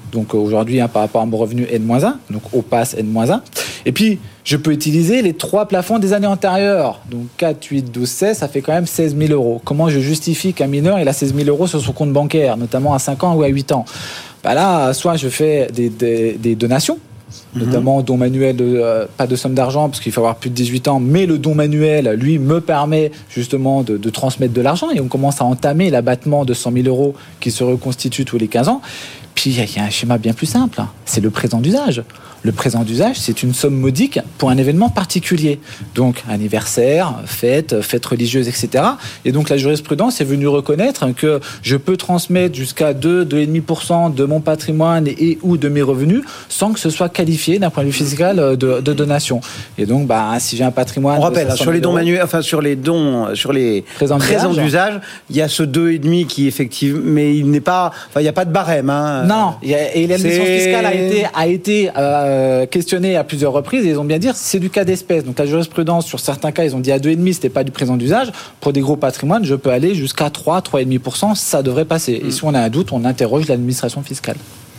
Donc aujourd'hui, par rapport à mon revenu N-1, donc au pass N-1. Et puis, je peux utiliser les 3 plafonds des années antérieures. Donc 4, 8, 12, 16, ça fait quand même 16 000 euros. Comment je justifie qu'un mineur il a 16 000 euros sur son compte bancaire, notamment à 5 ans ou à 8 ans? Là, soit je fais des donations, notamment don manuel, pas de somme d'argent parce qu'il faut avoir plus de 18 ans, mais le don manuel, lui, me permet justement de transmettre de l'argent et on commence à entamer l'abattement de 100 000 euros qui se reconstitue tous les 15 ans. Puis il y a un schéma bien plus simple, c'est le présent d'usage. Le présent d'usage, c'est une somme modique pour un événement particulier. Donc, anniversaire, fête religieuse, etc. Et donc, la jurisprudence est venue reconnaître que je peux transmettre jusqu'à 2,5% de mon patrimoine et ou de mes revenus sans que ce soit qualifié d'un point de vue fiscal de donation. Et donc, si j'ai un patrimoine... On rappelle, sur les dons manuels, sur les présents d'usage, il y a ce 2,5 qui effectivement, mais il n'est pas, il n'y a pas de barème. Non, et l'administration fiscale a été questionné à plusieurs reprises et ils ont bien dit c'est du cas d'espèce. Donc la jurisprudence, sur certains cas, ils ont dit à 2,5, c'était pas du présent d'usage. Pour des gros patrimoines, je peux aller jusqu'à 3,5%, ça devrait passer. Et si on a un doute, on interroge l'administration fiscale.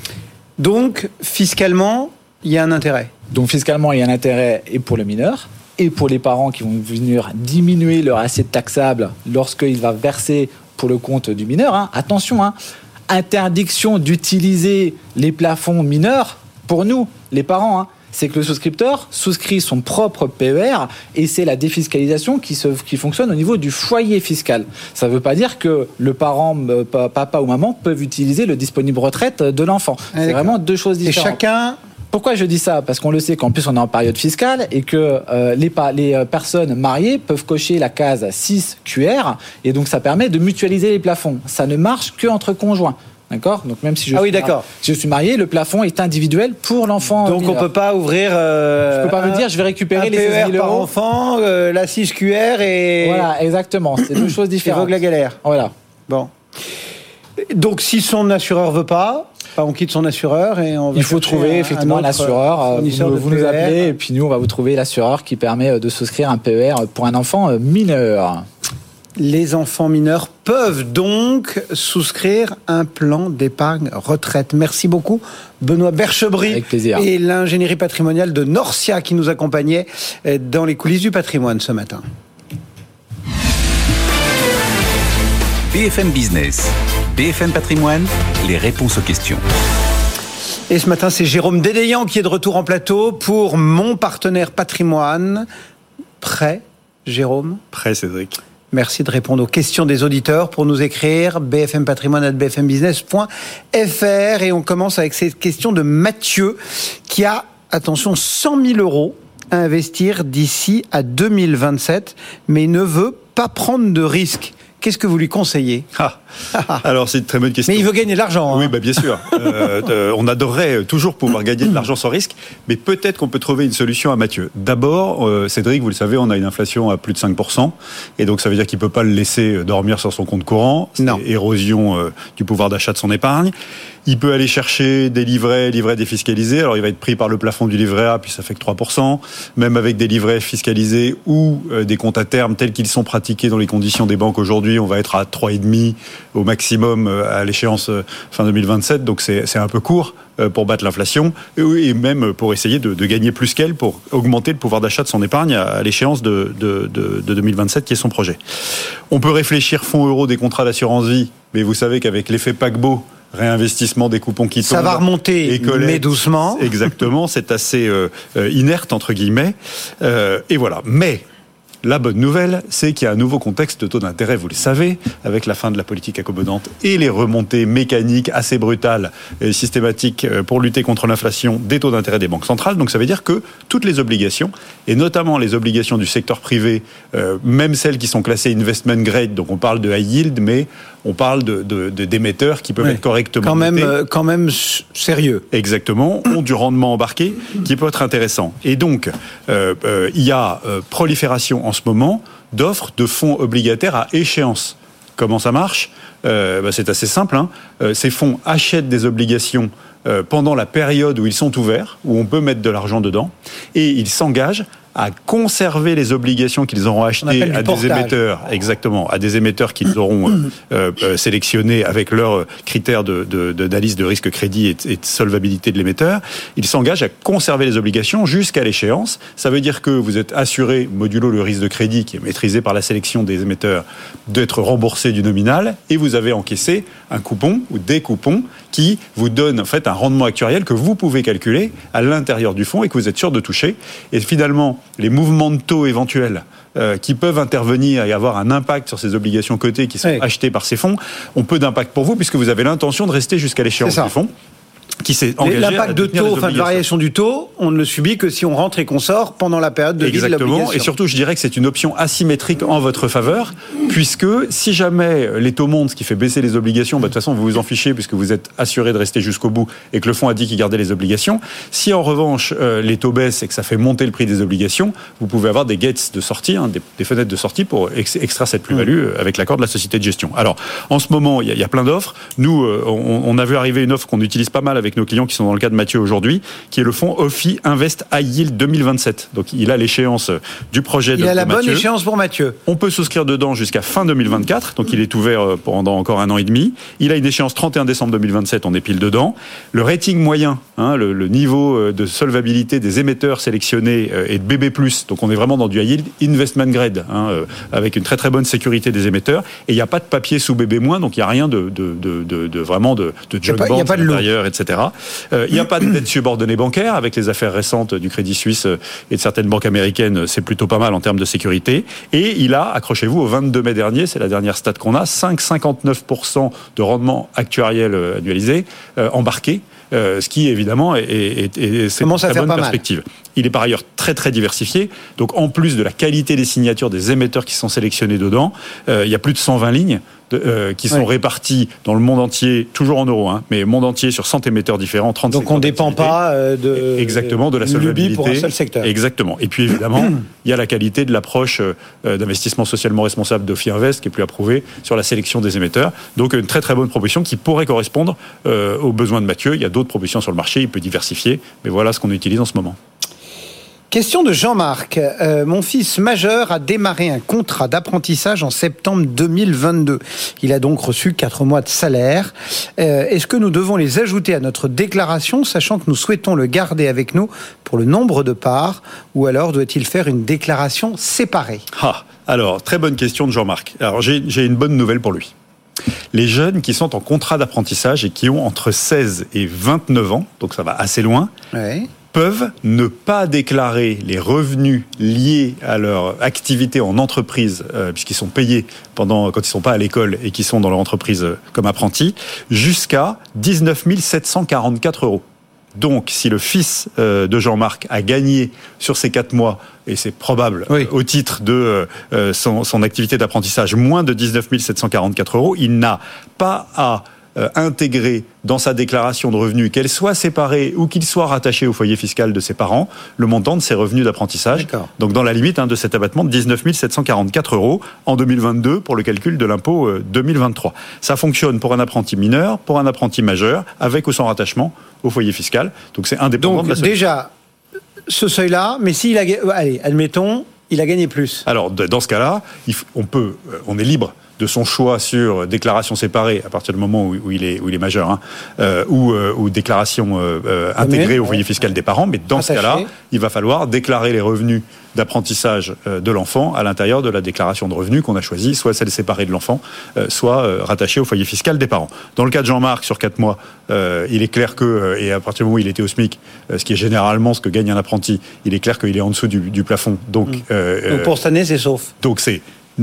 Donc, fiscalement, il y a un intérêt. Donc fiscalement, il y a un intérêt et pour le mineur et pour les parents qui vont venir diminuer leur assiette taxable lorsqu'il va verser pour le compte du mineur. Attention, interdiction d'utiliser les plafonds mineurs pour nous, les parents, c'est que le souscripteur souscrit son propre PER et c'est la défiscalisation qui fonctionne au niveau du foyer fiscal. Ça ne veut pas dire que le parent, papa ou maman, peuvent utiliser le disponible retraite de l'enfant. C'est vraiment 2 choses différentes. Et chacun... Pourquoi je dis ça? Parce qu'on le sait qu'en plus on est en période fiscale et que les personnes mariées peuvent cocher la case 6 QR et donc ça permet de mutualiser les plafonds. Ça ne marche qu'entre conjoints. D'accord? Donc même si je suis marié, le plafond est individuel pour l'enfant. Donc mineur. On peut pas ouvrir. Je peux pas me dire je vais récupérer les 16 000 euros par enfant, la 6 QR et. Voilà, exactement. C'est 2 choses différentes. Évoque la galère. Voilà. Bon. Donc si son assureur veut pas, on quitte son assureur et on va. Il faut trouver effectivement un assureur. Vous nous appelez et puis nous on va vous trouver l'assureur qui permet de souscrire un PER pour un enfant mineur. Les enfants mineurs peuvent donc souscrire un plan d'épargne retraite. Merci beaucoup, Benoît Berchebry. Avec plaisir. Et l'ingénierie patrimoniale de Norcia qui nous accompagnait dans les coulisses du patrimoine ce matin. BFM Business, BFM Patrimoine, les réponses aux questions. Et ce matin, c'est Jérôme Dédéian qui est de retour en plateau pour Mon Partenaire Patrimoine. Prêt, Jérôme? Prêt, Cédric. Merci de répondre aux questions des auditeurs pour nous écrire bfmpatrimoine@bfmbusiness.fr et on commence avec cette question de Mathieu qui a, attention, 100 000 euros à investir d'ici à 2027 mais il ne veut pas prendre de risque. Qu'est-ce que vous lui conseillez? Alors, c'est une très bonne question. Mais il veut gagner de l'argent. Oui, bien sûr. On adorerait toujours pouvoir gagner de l'argent sans risque, mais peut-être qu'on peut trouver une solution à Mathieu. D'abord, Cédric, vous le savez, on a une inflation à plus de 5%, et donc ça veut dire qu'il ne peut pas le laisser dormir sur son compte courant. C'est érosion du pouvoir d'achat de son épargne. Il peut aller chercher des livrets défiscalisés. Alors, il va être pris par le plafond du livret A, puis ça fait que 3%. Même avec des livrets fiscalisés ou des comptes à terme tels qu'ils sont pratiqués dans les conditions des banques aujourd'hui, on va être à 3,5 au maximum à l'échéance fin 2027. Donc, c'est un peu court pour battre l'inflation et même pour essayer de gagner plus qu'elle pour augmenter le pouvoir d'achat de son épargne à l'échéance de 2027 qui est son projet. On peut réfléchir fonds euros des contrats d'assurance vie, mais vous savez qu'avec l'effet paquebot, réinvestissement des coupons qui tombent. Ça va remonter, mais doucement. Exactement, c'est assez inerte, entre guillemets. Et voilà. Mais la bonne nouvelle, c'est qu'il y a un nouveau contexte de taux d'intérêt, vous le savez, avec la fin de la politique accommodante et les remontées mécaniques assez brutales et systématiques pour lutter contre l'inflation des taux d'intérêt des banques centrales. Donc ça veut dire que toutes les obligations, et notamment les obligations du secteur privé, même celles qui sont classées investment grade, donc on parle de high yield, mais on parle d'émetteurs qui peuvent être correctement notés. Quand même sérieux. Exactement, ont du rendement embarqué qui peut être intéressant. Et donc, il y a prolifération en ce moment d'offres de fonds obligataires à échéance. Comment ça marche? C'est assez simple. Ces fonds achètent des obligations pendant la période où ils sont ouverts, où on peut mettre de l'argent dedans, et ils s'engagent à conserver les obligations qu'ils auront achetées à des émetteurs, à des émetteurs qu'ils auront sélectionnés avec leurs critères d'analyse de risque crédit et de solvabilité de l'émetteur. Ils s'engagent à conserver les obligations jusqu'à l'échéance. Ça veut dire que vous êtes assuré, modulo le risque de crédit qui est maîtrisé par la sélection des émetteurs, d'être remboursé du nominal, et vous avez encaissé un coupon ou des coupons qui vous donnent en fait un rendement actuariel que vous pouvez calculer à l'intérieur du fonds et que vous êtes sûr de toucher. Et finalement, les mouvements de taux éventuels qui peuvent intervenir et avoir un impact sur ces obligations cotées qui sont achetées par ces fonds ont peu d'impact pour vous puisque vous avez l'intention de rester jusqu'à l'échéance du fonds. Qui s'est engagé l'impact de taux, de variation du taux, on ne le subit que si on rentre et qu'on sort pendant la période de vie de l'obligation. Exactement, et surtout je dirais que c'est une option asymétrique en votre faveur, puisque si jamais les taux montent, ce qui fait baisser les obligations, de toute façon vous vous en fichez puisque vous êtes assuré de rester jusqu'au bout et que le fonds a dit qu'il gardait les obligations. Si en revanche les taux baissent et que ça fait monter le prix des obligations, vous pouvez avoir des gates de sortie, des fenêtres de sortie pour extraire cette plus-value avec l'accord de la société de gestion. Alors en ce moment, il y a plein d'offres. Nous, on a vu arriver une offre qu'on utilise pas mal avec nos clients qui sont dans le cas de Mathieu aujourd'hui, qui est le fonds OFI Invest High Yield 2027. Donc il a l'échéance du projet de Mathieu. Il a la bonne échéance pour Mathieu. On peut souscrire dedans jusqu'à fin 2024, donc il est ouvert pendant encore 1 an et demi. Il a une échéance 31 décembre 2027, on est pile dedans. Le rating moyen, le niveau de solvabilité des émetteurs sélectionnés est de BB+, donc on est vraiment dans du high yield investment grade, avec une très très bonne sécurité des émetteurs. Et il n'y a pas de papier sous BB-, donc il n'y a rien de junk bonds à l'intérieur, etc. Il n'y a pas de dette subordonnée bancaire avec les affaires récentes du Crédit Suisse et de certaines banques américaines, c'est plutôt pas mal en termes de sécurité. Et il a, accrochez-vous, au 22 mai dernier, c'est la dernière stat qu'on a, 5,59% de rendement actuariel annualisé embarqué. Ce qui évidemment c'est une très bonne perspective. Il est par ailleurs très très diversifié. Donc en plus de la qualité des signatures des émetteurs qui sont sélectionnés dedans, il y a plus de 120 lignes qui sont réparties dans le monde entier, toujours en euros, mais monde entier sur 100 émetteurs différents, 30 Donc on ne dépend pas exactement de la solvabilité pour un seul secteur. Exactement. Et puis évidemment, il y a la qualité de l'approche d'investissement socialement responsable d'Ophi Invest qui est plus approuvée sur la sélection des émetteurs. Donc une très très bonne proposition qui pourrait correspondre aux besoins de Mathieu. Il y a d'autres propositions sur le marché, il peut diversifier, mais voilà ce qu'on utilise en ce moment. Question de Jean-Marc. Mon fils majeur a démarré un contrat d'apprentissage en septembre 2022. Il a donc reçu 4 mois de salaire. Est-ce que nous devons les ajouter à notre déclaration, sachant que nous souhaitons le garder avec nous pour le nombre de parts, ou alors doit-il faire une déclaration séparée ? Alors, très bonne question de Jean-Marc. Alors, j'ai une bonne nouvelle pour lui. Les jeunes qui sont en contrat d'apprentissage et qui ont entre 16 et 29 ans, donc ça va assez loin, peuvent ne pas déclarer les revenus liés à leur activité en entreprise, puisqu'ils sont payés quand ils ne sont pas à l'école et qui sont dans leur entreprise comme apprentis, jusqu'à 19 744 €. Donc, si le fils de Jean-Marc a gagné sur ces 4 mois, et c'est probable, au titre de son activité d'apprentissage, moins de 19 744 €, il n'a pas à intégrer dans sa déclaration de revenus, qu'elle soit séparée ou qu'il soit rattaché au foyer fiscal de ses parents, le montant de ses revenus d'apprentissage. Donc dans la limite de cet abattement de 19 744 € en 2022 pour le calcul de l'impôt 2023. Ça fonctionne pour un apprenti mineur, pour un apprenti majeur, avec ou sans rattachement au foyer fiscal. Donc c'est indépendant de la solution. Déjà, ce seuil-là, mais s'il a... Allez, admettons, il a gagné plus. Alors dans ce cas-là, on est libre de son choix sur déclaration séparée à partir du moment où il est majeur, ou déclaration intégrée au foyer fiscal des parents. Mais dans ce cas-là, il va falloir déclarer les revenus d'apprentissage de l'enfant à l'intérieur de la déclaration de revenus qu'on a choisie, soit celle séparée de l'enfant, soit rattachée au foyer fiscal des parents. Dans le cas de Jean-Marc, sur 4 mois, il est clair que, et à partir du moment où il était au SMIC, ce qui est généralement ce que gagne un apprenti, il est clair qu'il est en dessous du plafond. Donc pour cette année, c'est sauf. Donc c'est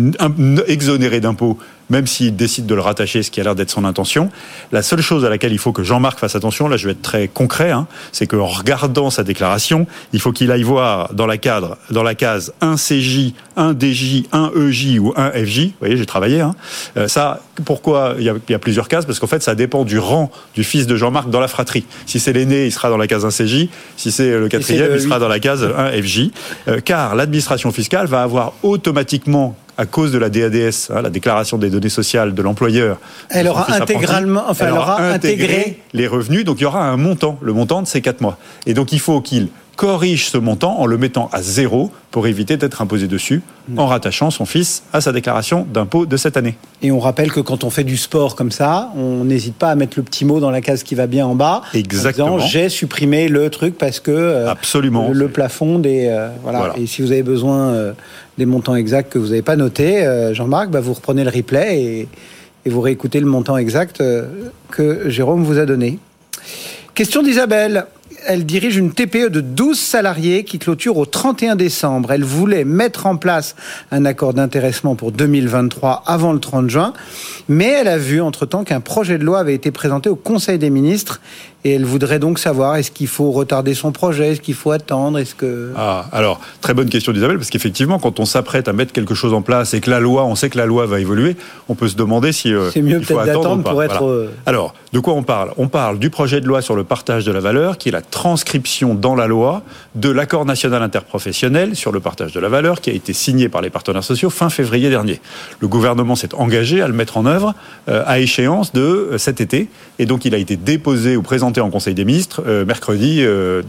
exonéré d'impôts, même s'il décide de le rattacher, ce qui a l'air d'être son intention. La seule chose à laquelle il faut que Jean-Marc fasse attention, là je vais être très concret, c'est qu'en regardant sa déclaration, il faut qu'il aille voir dans la case 1 CJ, 1 DJ, 1 EJ ou 1 FJ. Vous voyez, j'ai travaillé. Ça, pourquoi il y a plusieurs cases ? Parce qu'en fait, ça dépend du rang du fils de Jean-Marc dans la fratrie. Si c'est l'aîné, il sera dans la case 1 CJ. Si c'est le quatrième, il sera dans la case 1 FJ. Car l'administration fiscale va avoir automatiquement, à cause de la DADS, la déclaration des données sociales de l'employeur, elle aura intégré les revenus, donc il y aura un montant, le montant de ces 4 mois. Et donc il faut qu'il corrige ce montant en le mettant à 0 pour éviter d'être imposé dessus en rattachant son fils à sa déclaration d'impôt de cette année. Et on rappelle que quand on fait du sport comme ça, on n'hésite pas à mettre le petit mot dans la case qui va bien en bas. Exactement. En disant, j'ai supprimé le truc parce que absolument. Le plafond des... voilà. Et si vous avez besoin des montants exacts que vous n'avez pas notés, Jean-Marc, vous reprenez le replay et vous réécoutez le montant exact que Jérôme vous a donné. Question d'Isabelle. Elle dirige une TPE de 12 salariés qui clôture au 31 décembre. Elle voulait mettre en place un accord d'intéressement pour 2023 avant le 30 juin, mais elle a vu entre-temps qu'un projet de loi avait été présenté au Conseil des ministres et elle voudrait donc savoir, est-ce qu'il faut retarder son projet, est-ce qu'il faut attendre, est-ce que... Alors, très bonne question d'Isabelle, parce qu'effectivement, quand on s'apprête à mettre quelque chose en place et que on sait que la loi va évoluer, on peut se demander si c'est mieux peut-être d'attendre pour être... Voilà. Alors, de quoi on parle ? On parle du projet de loi sur le partage de la valeur, qui est la transcription dans la loi de l'accord national interprofessionnel sur le partage de la valeur, qui a été signé par les partenaires sociaux fin février dernier. Le gouvernement s'est engagé à le mettre en œuvre à échéance de cet été, et donc il a été déposé ou présenté en Conseil des ministres mercredi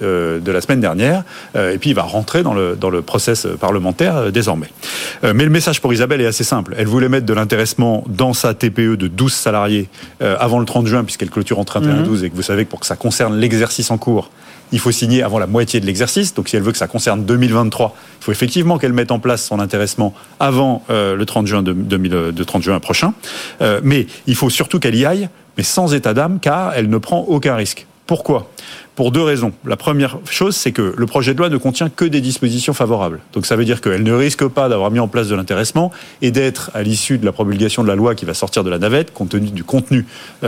de la semaine dernière, et puis il va rentrer dans le process parlementaire désormais. Mais le message pour Isabelle est assez simple. Elle voulait mettre de l'intéressement dans sa TPE de 12 salariés avant le 30 juin, puisqu'elle clôture en 31-12, et que vous savez que pour que ça concerne l'exercice en cours, il faut signer avant la moitié de l'exercice. Donc si elle veut que ça concerne 2023, il faut effectivement qu'elle mette en place son intéressement avant le 30 juin 30 juin prochain. Mais il faut surtout qu'elle y aille, mais sans état d'âme, car elle ne prend aucun risque. Pourquoi ? Pour deux raisons. La première chose, c'est que le projet de loi ne contient que des dispositions favorables. Donc ça veut dire qu'elle ne risque pas d'avoir mis en place de l'intéressement et d'être, à l'issue de la promulgation de la loi qui va sortir de la navette, compte tenu du contenu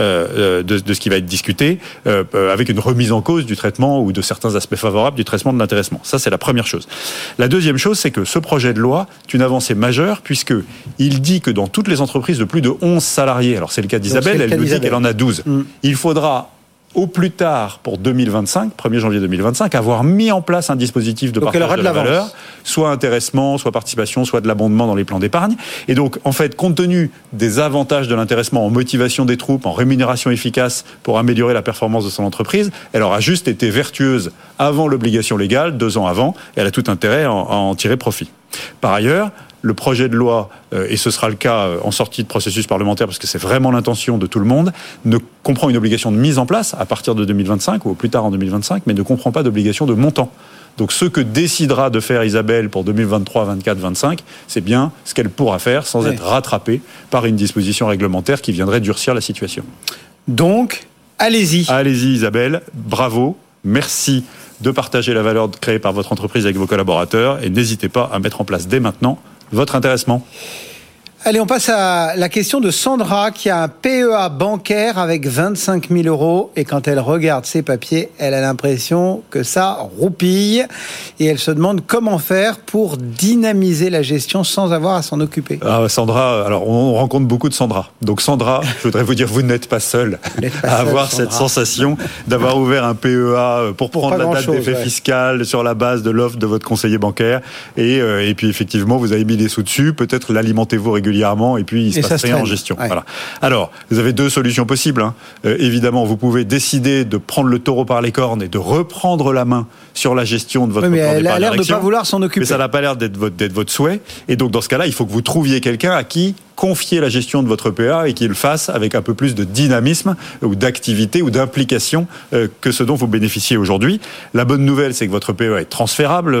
de ce qui va être discuté, avec une remise en cause du traitement ou de certains aspects favorables du traitement de l'intéressement. Ça, c'est la première chose. La deuxième chose, c'est que ce projet de loi est une avancée majeure, puisqu'il dit que dans toutes les entreprises de plus de 11 salariés, alors c'est le cas d'Isabelle, elle nous dit qu'elle en a 12, il faudra au plus tard pour 2025, 1er janvier 2025, avoir mis en place un dispositif de partage de la valeur, soit intéressement, soit participation, soit de l'abondement dans les plans d'épargne. Et donc, en fait, compte tenu des avantages de l'intéressement en motivation des troupes, en rémunération efficace pour améliorer la performance de son entreprise, elle aura juste été vertueuse avant l'obligation légale, 2 ans avant, et elle a tout intérêt à en tirer profit. Par ailleurs, le projet de loi, et ce sera le cas en sortie de processus parlementaire, parce que c'est vraiment l'intention de tout le monde, ne comprend une obligation de mise en place à partir de 2025 ou au plus tard en 2025, mais ne comprend pas d'obligation de montant. Donc ce que décidera de faire Isabelle pour 2023, 24, 25, c'est bien ce qu'elle pourra faire sans être rattrapée par une disposition réglementaire qui viendrait durcir la situation. Donc, allez-y. Allez-y Isabelle, bravo, merci de partager la valeur créée par votre entreprise avec vos collaborateurs et n'hésitez pas à mettre en place dès maintenant votre intéressement. Allez, on passe à la question de Sandra qui a un PEA bancaire avec 25 000 euros et quand elle regarde ses papiers, elle a l'impression que ça roupille et elle se demande comment faire pour dynamiser la gestion sans avoir à s'en occuper. Sandra, alors on rencontre beaucoup de Sandra. Donc Sandra, je voudrais vous dire, vous n'êtes pas seule à avoir cette sensation d'avoir ouvert un PEA pour prendre la date d'effet fiscal sur la base de l'offre de votre conseiller bancaire et puis effectivement vous avez mis des sous dessus, peut-être l'alimentez-vous régulièrement et puis il se passe rien en gestion. Ouais. Voilà. Alors, vous avez 2 solutions possibles. Évidemment, vous pouvez décider de prendre le taureau par les cornes et de reprendre la main sur la gestion de votre plan d'épargne. Elle a l'air de ne pas vouloir s'en occuper. Mais ça n'a pas l'air d'être votre souhait. Et donc, dans ce cas-là, il faut que vous trouviez quelqu'un à qui confier la gestion de votre PEA et qu'il le fasse avec un peu plus de dynamisme ou d'activité ou d'implication que ce dont vous bénéficiez aujourd'hui. La bonne nouvelle, c'est que votre PEA est transférable,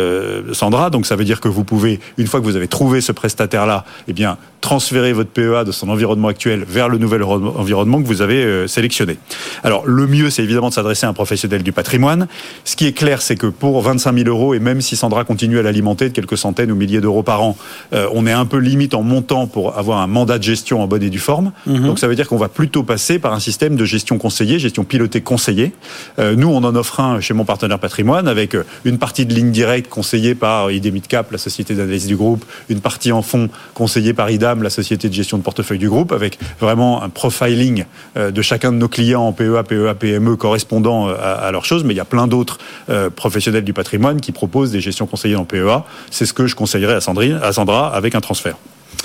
Sandra, donc ça veut dire que vous pouvez, une fois que vous avez trouvé ce prestataire-là, eh bien, transférer votre PEA de son environnement actuel vers le nouvel environnement que vous avez sélectionné. Alors, le mieux, c'est évidemment de s'adresser à un professionnel du patrimoine. Ce qui est clair, c'est que pour 25 000 euros, et même si Sandra continue à l'alimenter de quelques centaines ou milliers d'euros par an, on est un peu limite en montant pour avoir un mandat de gestion en bonne et due forme. Donc ça veut dire qu'on va plutôt passer par un système de gestion conseillée, gestion pilotée conseillée. Nous, on en offre un chez mon partenaire patrimoine avec une partie de ligne directe conseillée par ID Midcap, la société d'analyse du groupe, une partie en fonds conseillée par IDAM, la société de gestion de portefeuille du groupe, avec vraiment un profiling de chacun de nos clients en PEA, PME correspondant à leurs choses. Mais il y a plein d'autres professionnels du patrimoine qui proposent des gestions conseillées en PEA. C'est ce que je conseillerais à Sandra avec un transfert.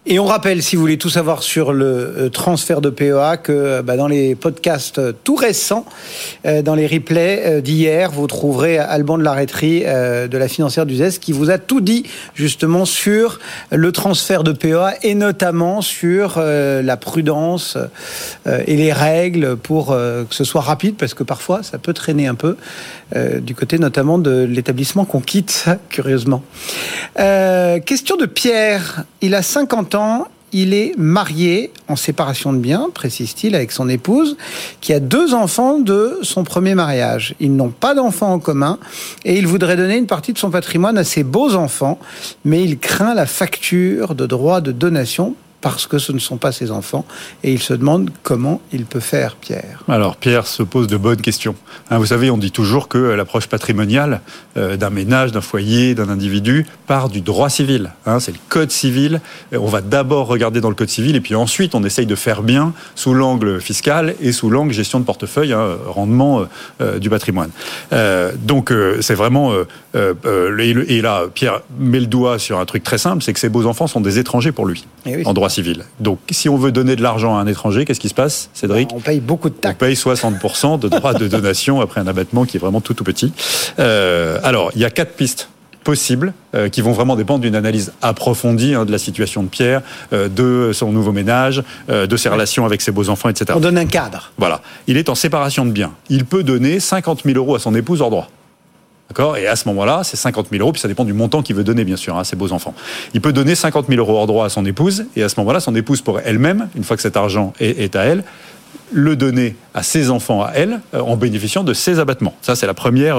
Et on rappelle, si vous voulez tout savoir sur le transfert de PEA, que dans les podcasts tout récents, dans les replays d'hier, vous trouverez Alban de Larreterie de la financière d'Uzès qui vous a tout dit justement sur le transfert de PEA et notamment sur la prudence et les règles pour que ce soit rapide, parce que parfois ça peut traîner un peu du côté notamment de l'établissement qu'on quitte, curieusement. Question de Pierre, il a 50 ans. Il est marié en séparation de biens, précise-t-il, avec son épouse, qui a 2 enfants de son premier mariage. Ils n'ont pas d'enfants en commun et il voudrait donner une partie de son patrimoine à ses beaux-enfants, mais il craint la facture de droits de donation parce que ce ne sont pas ses enfants. Et il se demande comment il peut faire, Pierre. Alors, Pierre se pose de bonnes questions. Vous savez, on dit toujours que l'approche patrimoniale d'un ménage, d'un foyer, d'un individu part du droit civil. C'est le code civil. On va d'abord regarder dans le code civil et puis ensuite, on essaye de faire bien sous l'angle fiscal et sous l'angle gestion de portefeuille, rendement du patrimoine. Donc, c'est vraiment... et là, Pierre met le doigt sur un truc très simple, c'est que ses beaux-enfants sont des étrangers pour lui, en droit civil. Donc, si on veut donner de l'argent à un étranger, qu'est-ce qui se passe, Cédric ? On paye beaucoup de taxes. On paye 60% de droits de donation après un abattement qui est vraiment tout petit. Alors, il y a 4 pistes possibles qui vont vraiment dépendre d'une analyse approfondie de la situation de Pierre, de son nouveau ménage, de ses relations avec ses beaux-enfants, etc. On donne un cadre. Voilà. Il est en séparation de biens. Il peut donner 50 000 € à son épouse hors droit. D'accord ? Et à ce moment-là, c'est 50 000 €, puis ça dépend du montant qu'il veut donner, bien sûr, à ses beaux-enfants. Il peut donner 50 000 € hors droit à son épouse, et à ce moment-là, son épouse pourrait elle-même, une fois que cet argent est à elle, le donner à ses enfants, à elle, en bénéficiant de ses abattements. Ça, c'est la première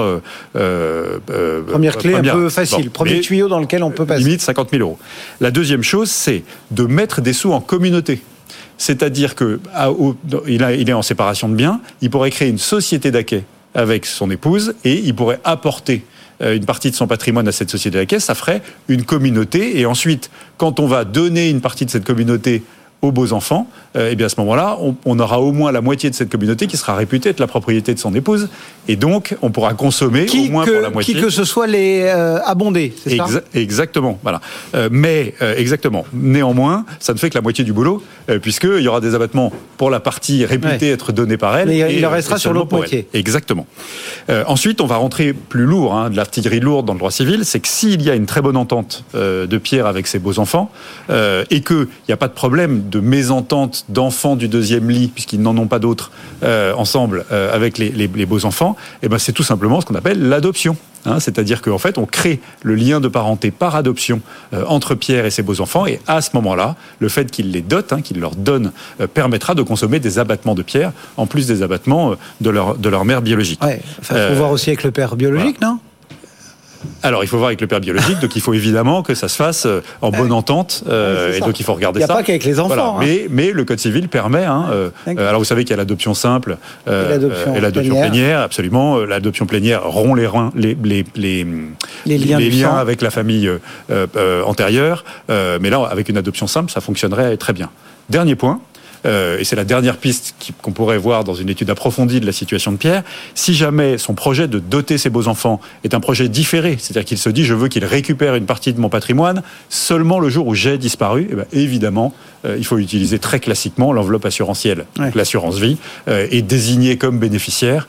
clé un peu facile. Premier tuyau dans lequel on peut passer. Limite 50 000 €. La deuxième chose, c'est de mettre des sous en communauté. C'est-à-dire qu'il est en séparation de biens, il pourrait créer une société d'acquêt avec son épouse et il pourrait apporter une partie de son patrimoine à cette société d'acquêt, ça ferait une communauté. Et ensuite, quand on va donner une partie de cette communauté aux beaux-enfants, et bien à ce moment-là, on aura au moins la moitié de cette communauté qui sera réputée être la propriété de son épouse, et donc on pourra consommer au moins pour la moitié. Qui que ce soit les abondés, c'est ça ? Exactement, voilà. Exactement. Néanmoins, ça ne fait que la moitié du boulot, puisqu'il y aura des abattements pour la partie réputée être donnée par elle. Mais il restera sur l'autre moitié. Exactement. Ensuite, on va rentrer plus lourd, de l'artillerie lourde dans le droit civil, c'est que s'il y a une très bonne entente de Pierre avec ses beaux-enfants, et qu'il n'y a pas de problème de mésentente d'enfants du deuxième lit, puisqu'ils n'en ont pas d'autres, ensemble avec les beaux-enfants, et ben c'est tout simplement ce qu'on appelle l'adoption. C'est-à-dire qu'en fait, on crée le lien de parenté par adoption entre Pierre et ses beaux-enfants, et à ce moment-là, le fait qu'il les dote, qu'il leur donne, permettra de consommer des abattements de Pierre, en plus des abattements de leur mère biologique. Ouais, il faut voir aussi avec le père biologique, voilà. Non ? Alors, il faut voir avec le père biologique, donc il faut évidemment que ça se fasse en bonne entente, et donc il faut regarder ça. Il n'y a pas qu'avec les enfants. Voilà. Mais le Code civil permet, alors vous savez qu'il y a l'adoption simple et l'adoption plénière, absolument. L'adoption plénière rompt les liens avec la famille antérieure, mais là, avec une adoption simple, ça fonctionnerait très bien. Dernier point. Et c'est la dernière piste qu'on pourrait voir dans une étude approfondie de la situation de Pierre. Si jamais son projet de doter ses beaux-enfants est un projet différé, c'est-à-dire qu'il se dit je veux qu'il récupère une partie de mon patrimoine seulement le jour où j'ai disparu, évidemment, il faut utiliser très classiquement l'enveloppe assurantielle. Donc l'assurance vie est désignée comme bénéficiaire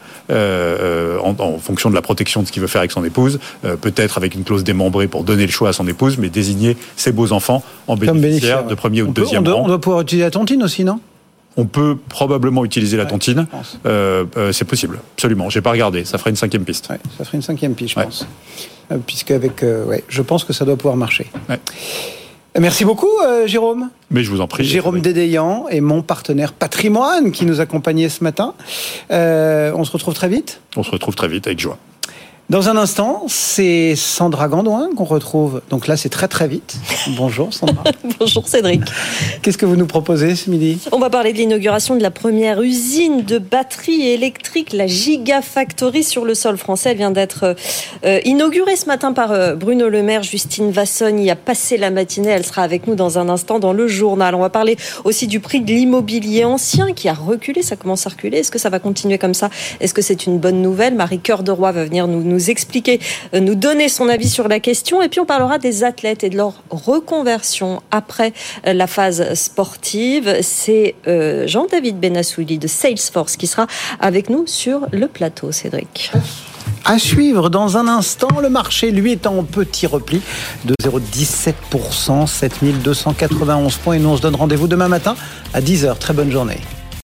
en fonction de la protection de ce qu'il veut faire avec son épouse, peut-être avec une clause démembrée pour donner le choix à son épouse, mais désigner ses beaux-enfants en bénéficiaire de premier ou de deuxième rang. On doit pouvoir utiliser la tontine aussi, non ? On peut probablement utiliser la tontine. C'est possible, absolument. J'ai pas regardé. Ça ferait une 5e piste. Ouais, ça ferait une 5e piste, je pense. Puisque je pense que ça doit pouvoir marcher. Ouais. Merci beaucoup, Jérôme. Mais je vous en prie. Jérôme Dédéian est mon partenaire patrimoine qui nous accompagnait ce matin. On se retrouve très vite ? On se retrouve très vite, avec joie. Dans un instant, c'est Sandra Gandouin qu'on retrouve. Donc là, c'est très très vite. Bonjour Sandra. Bonjour Cédric. Qu'est-ce que vous nous proposez ce midi ? On va parler de l'inauguration de la première usine de batteries électriques, la Gigafactory sur le sol français. Elle vient d'être inaugurée ce matin par Bruno Le Maire. Justine Vassogne y a passé la matinée. Elle sera avec nous dans un instant dans le journal. On va parler aussi du prix de l'immobilier ancien qui a reculé. Ça commence à reculer. Est-ce que ça va continuer comme ça ? Est-ce que c'est une bonne nouvelle ? Marie Cœur de Roy va venir nous nous expliquer, nous donner son avis sur la question. Et puis on parlera des athlètes et de leur reconversion après la phase sportive. C'est Jean-David Benassouli de Salesforce qui sera avec nous sur le plateau, Cédric. À suivre dans un instant, le marché, lui, est en petit repli de 0,17%, 7291 points. Et nous, on se donne rendez-vous demain matin à 10h. Très bonne journée.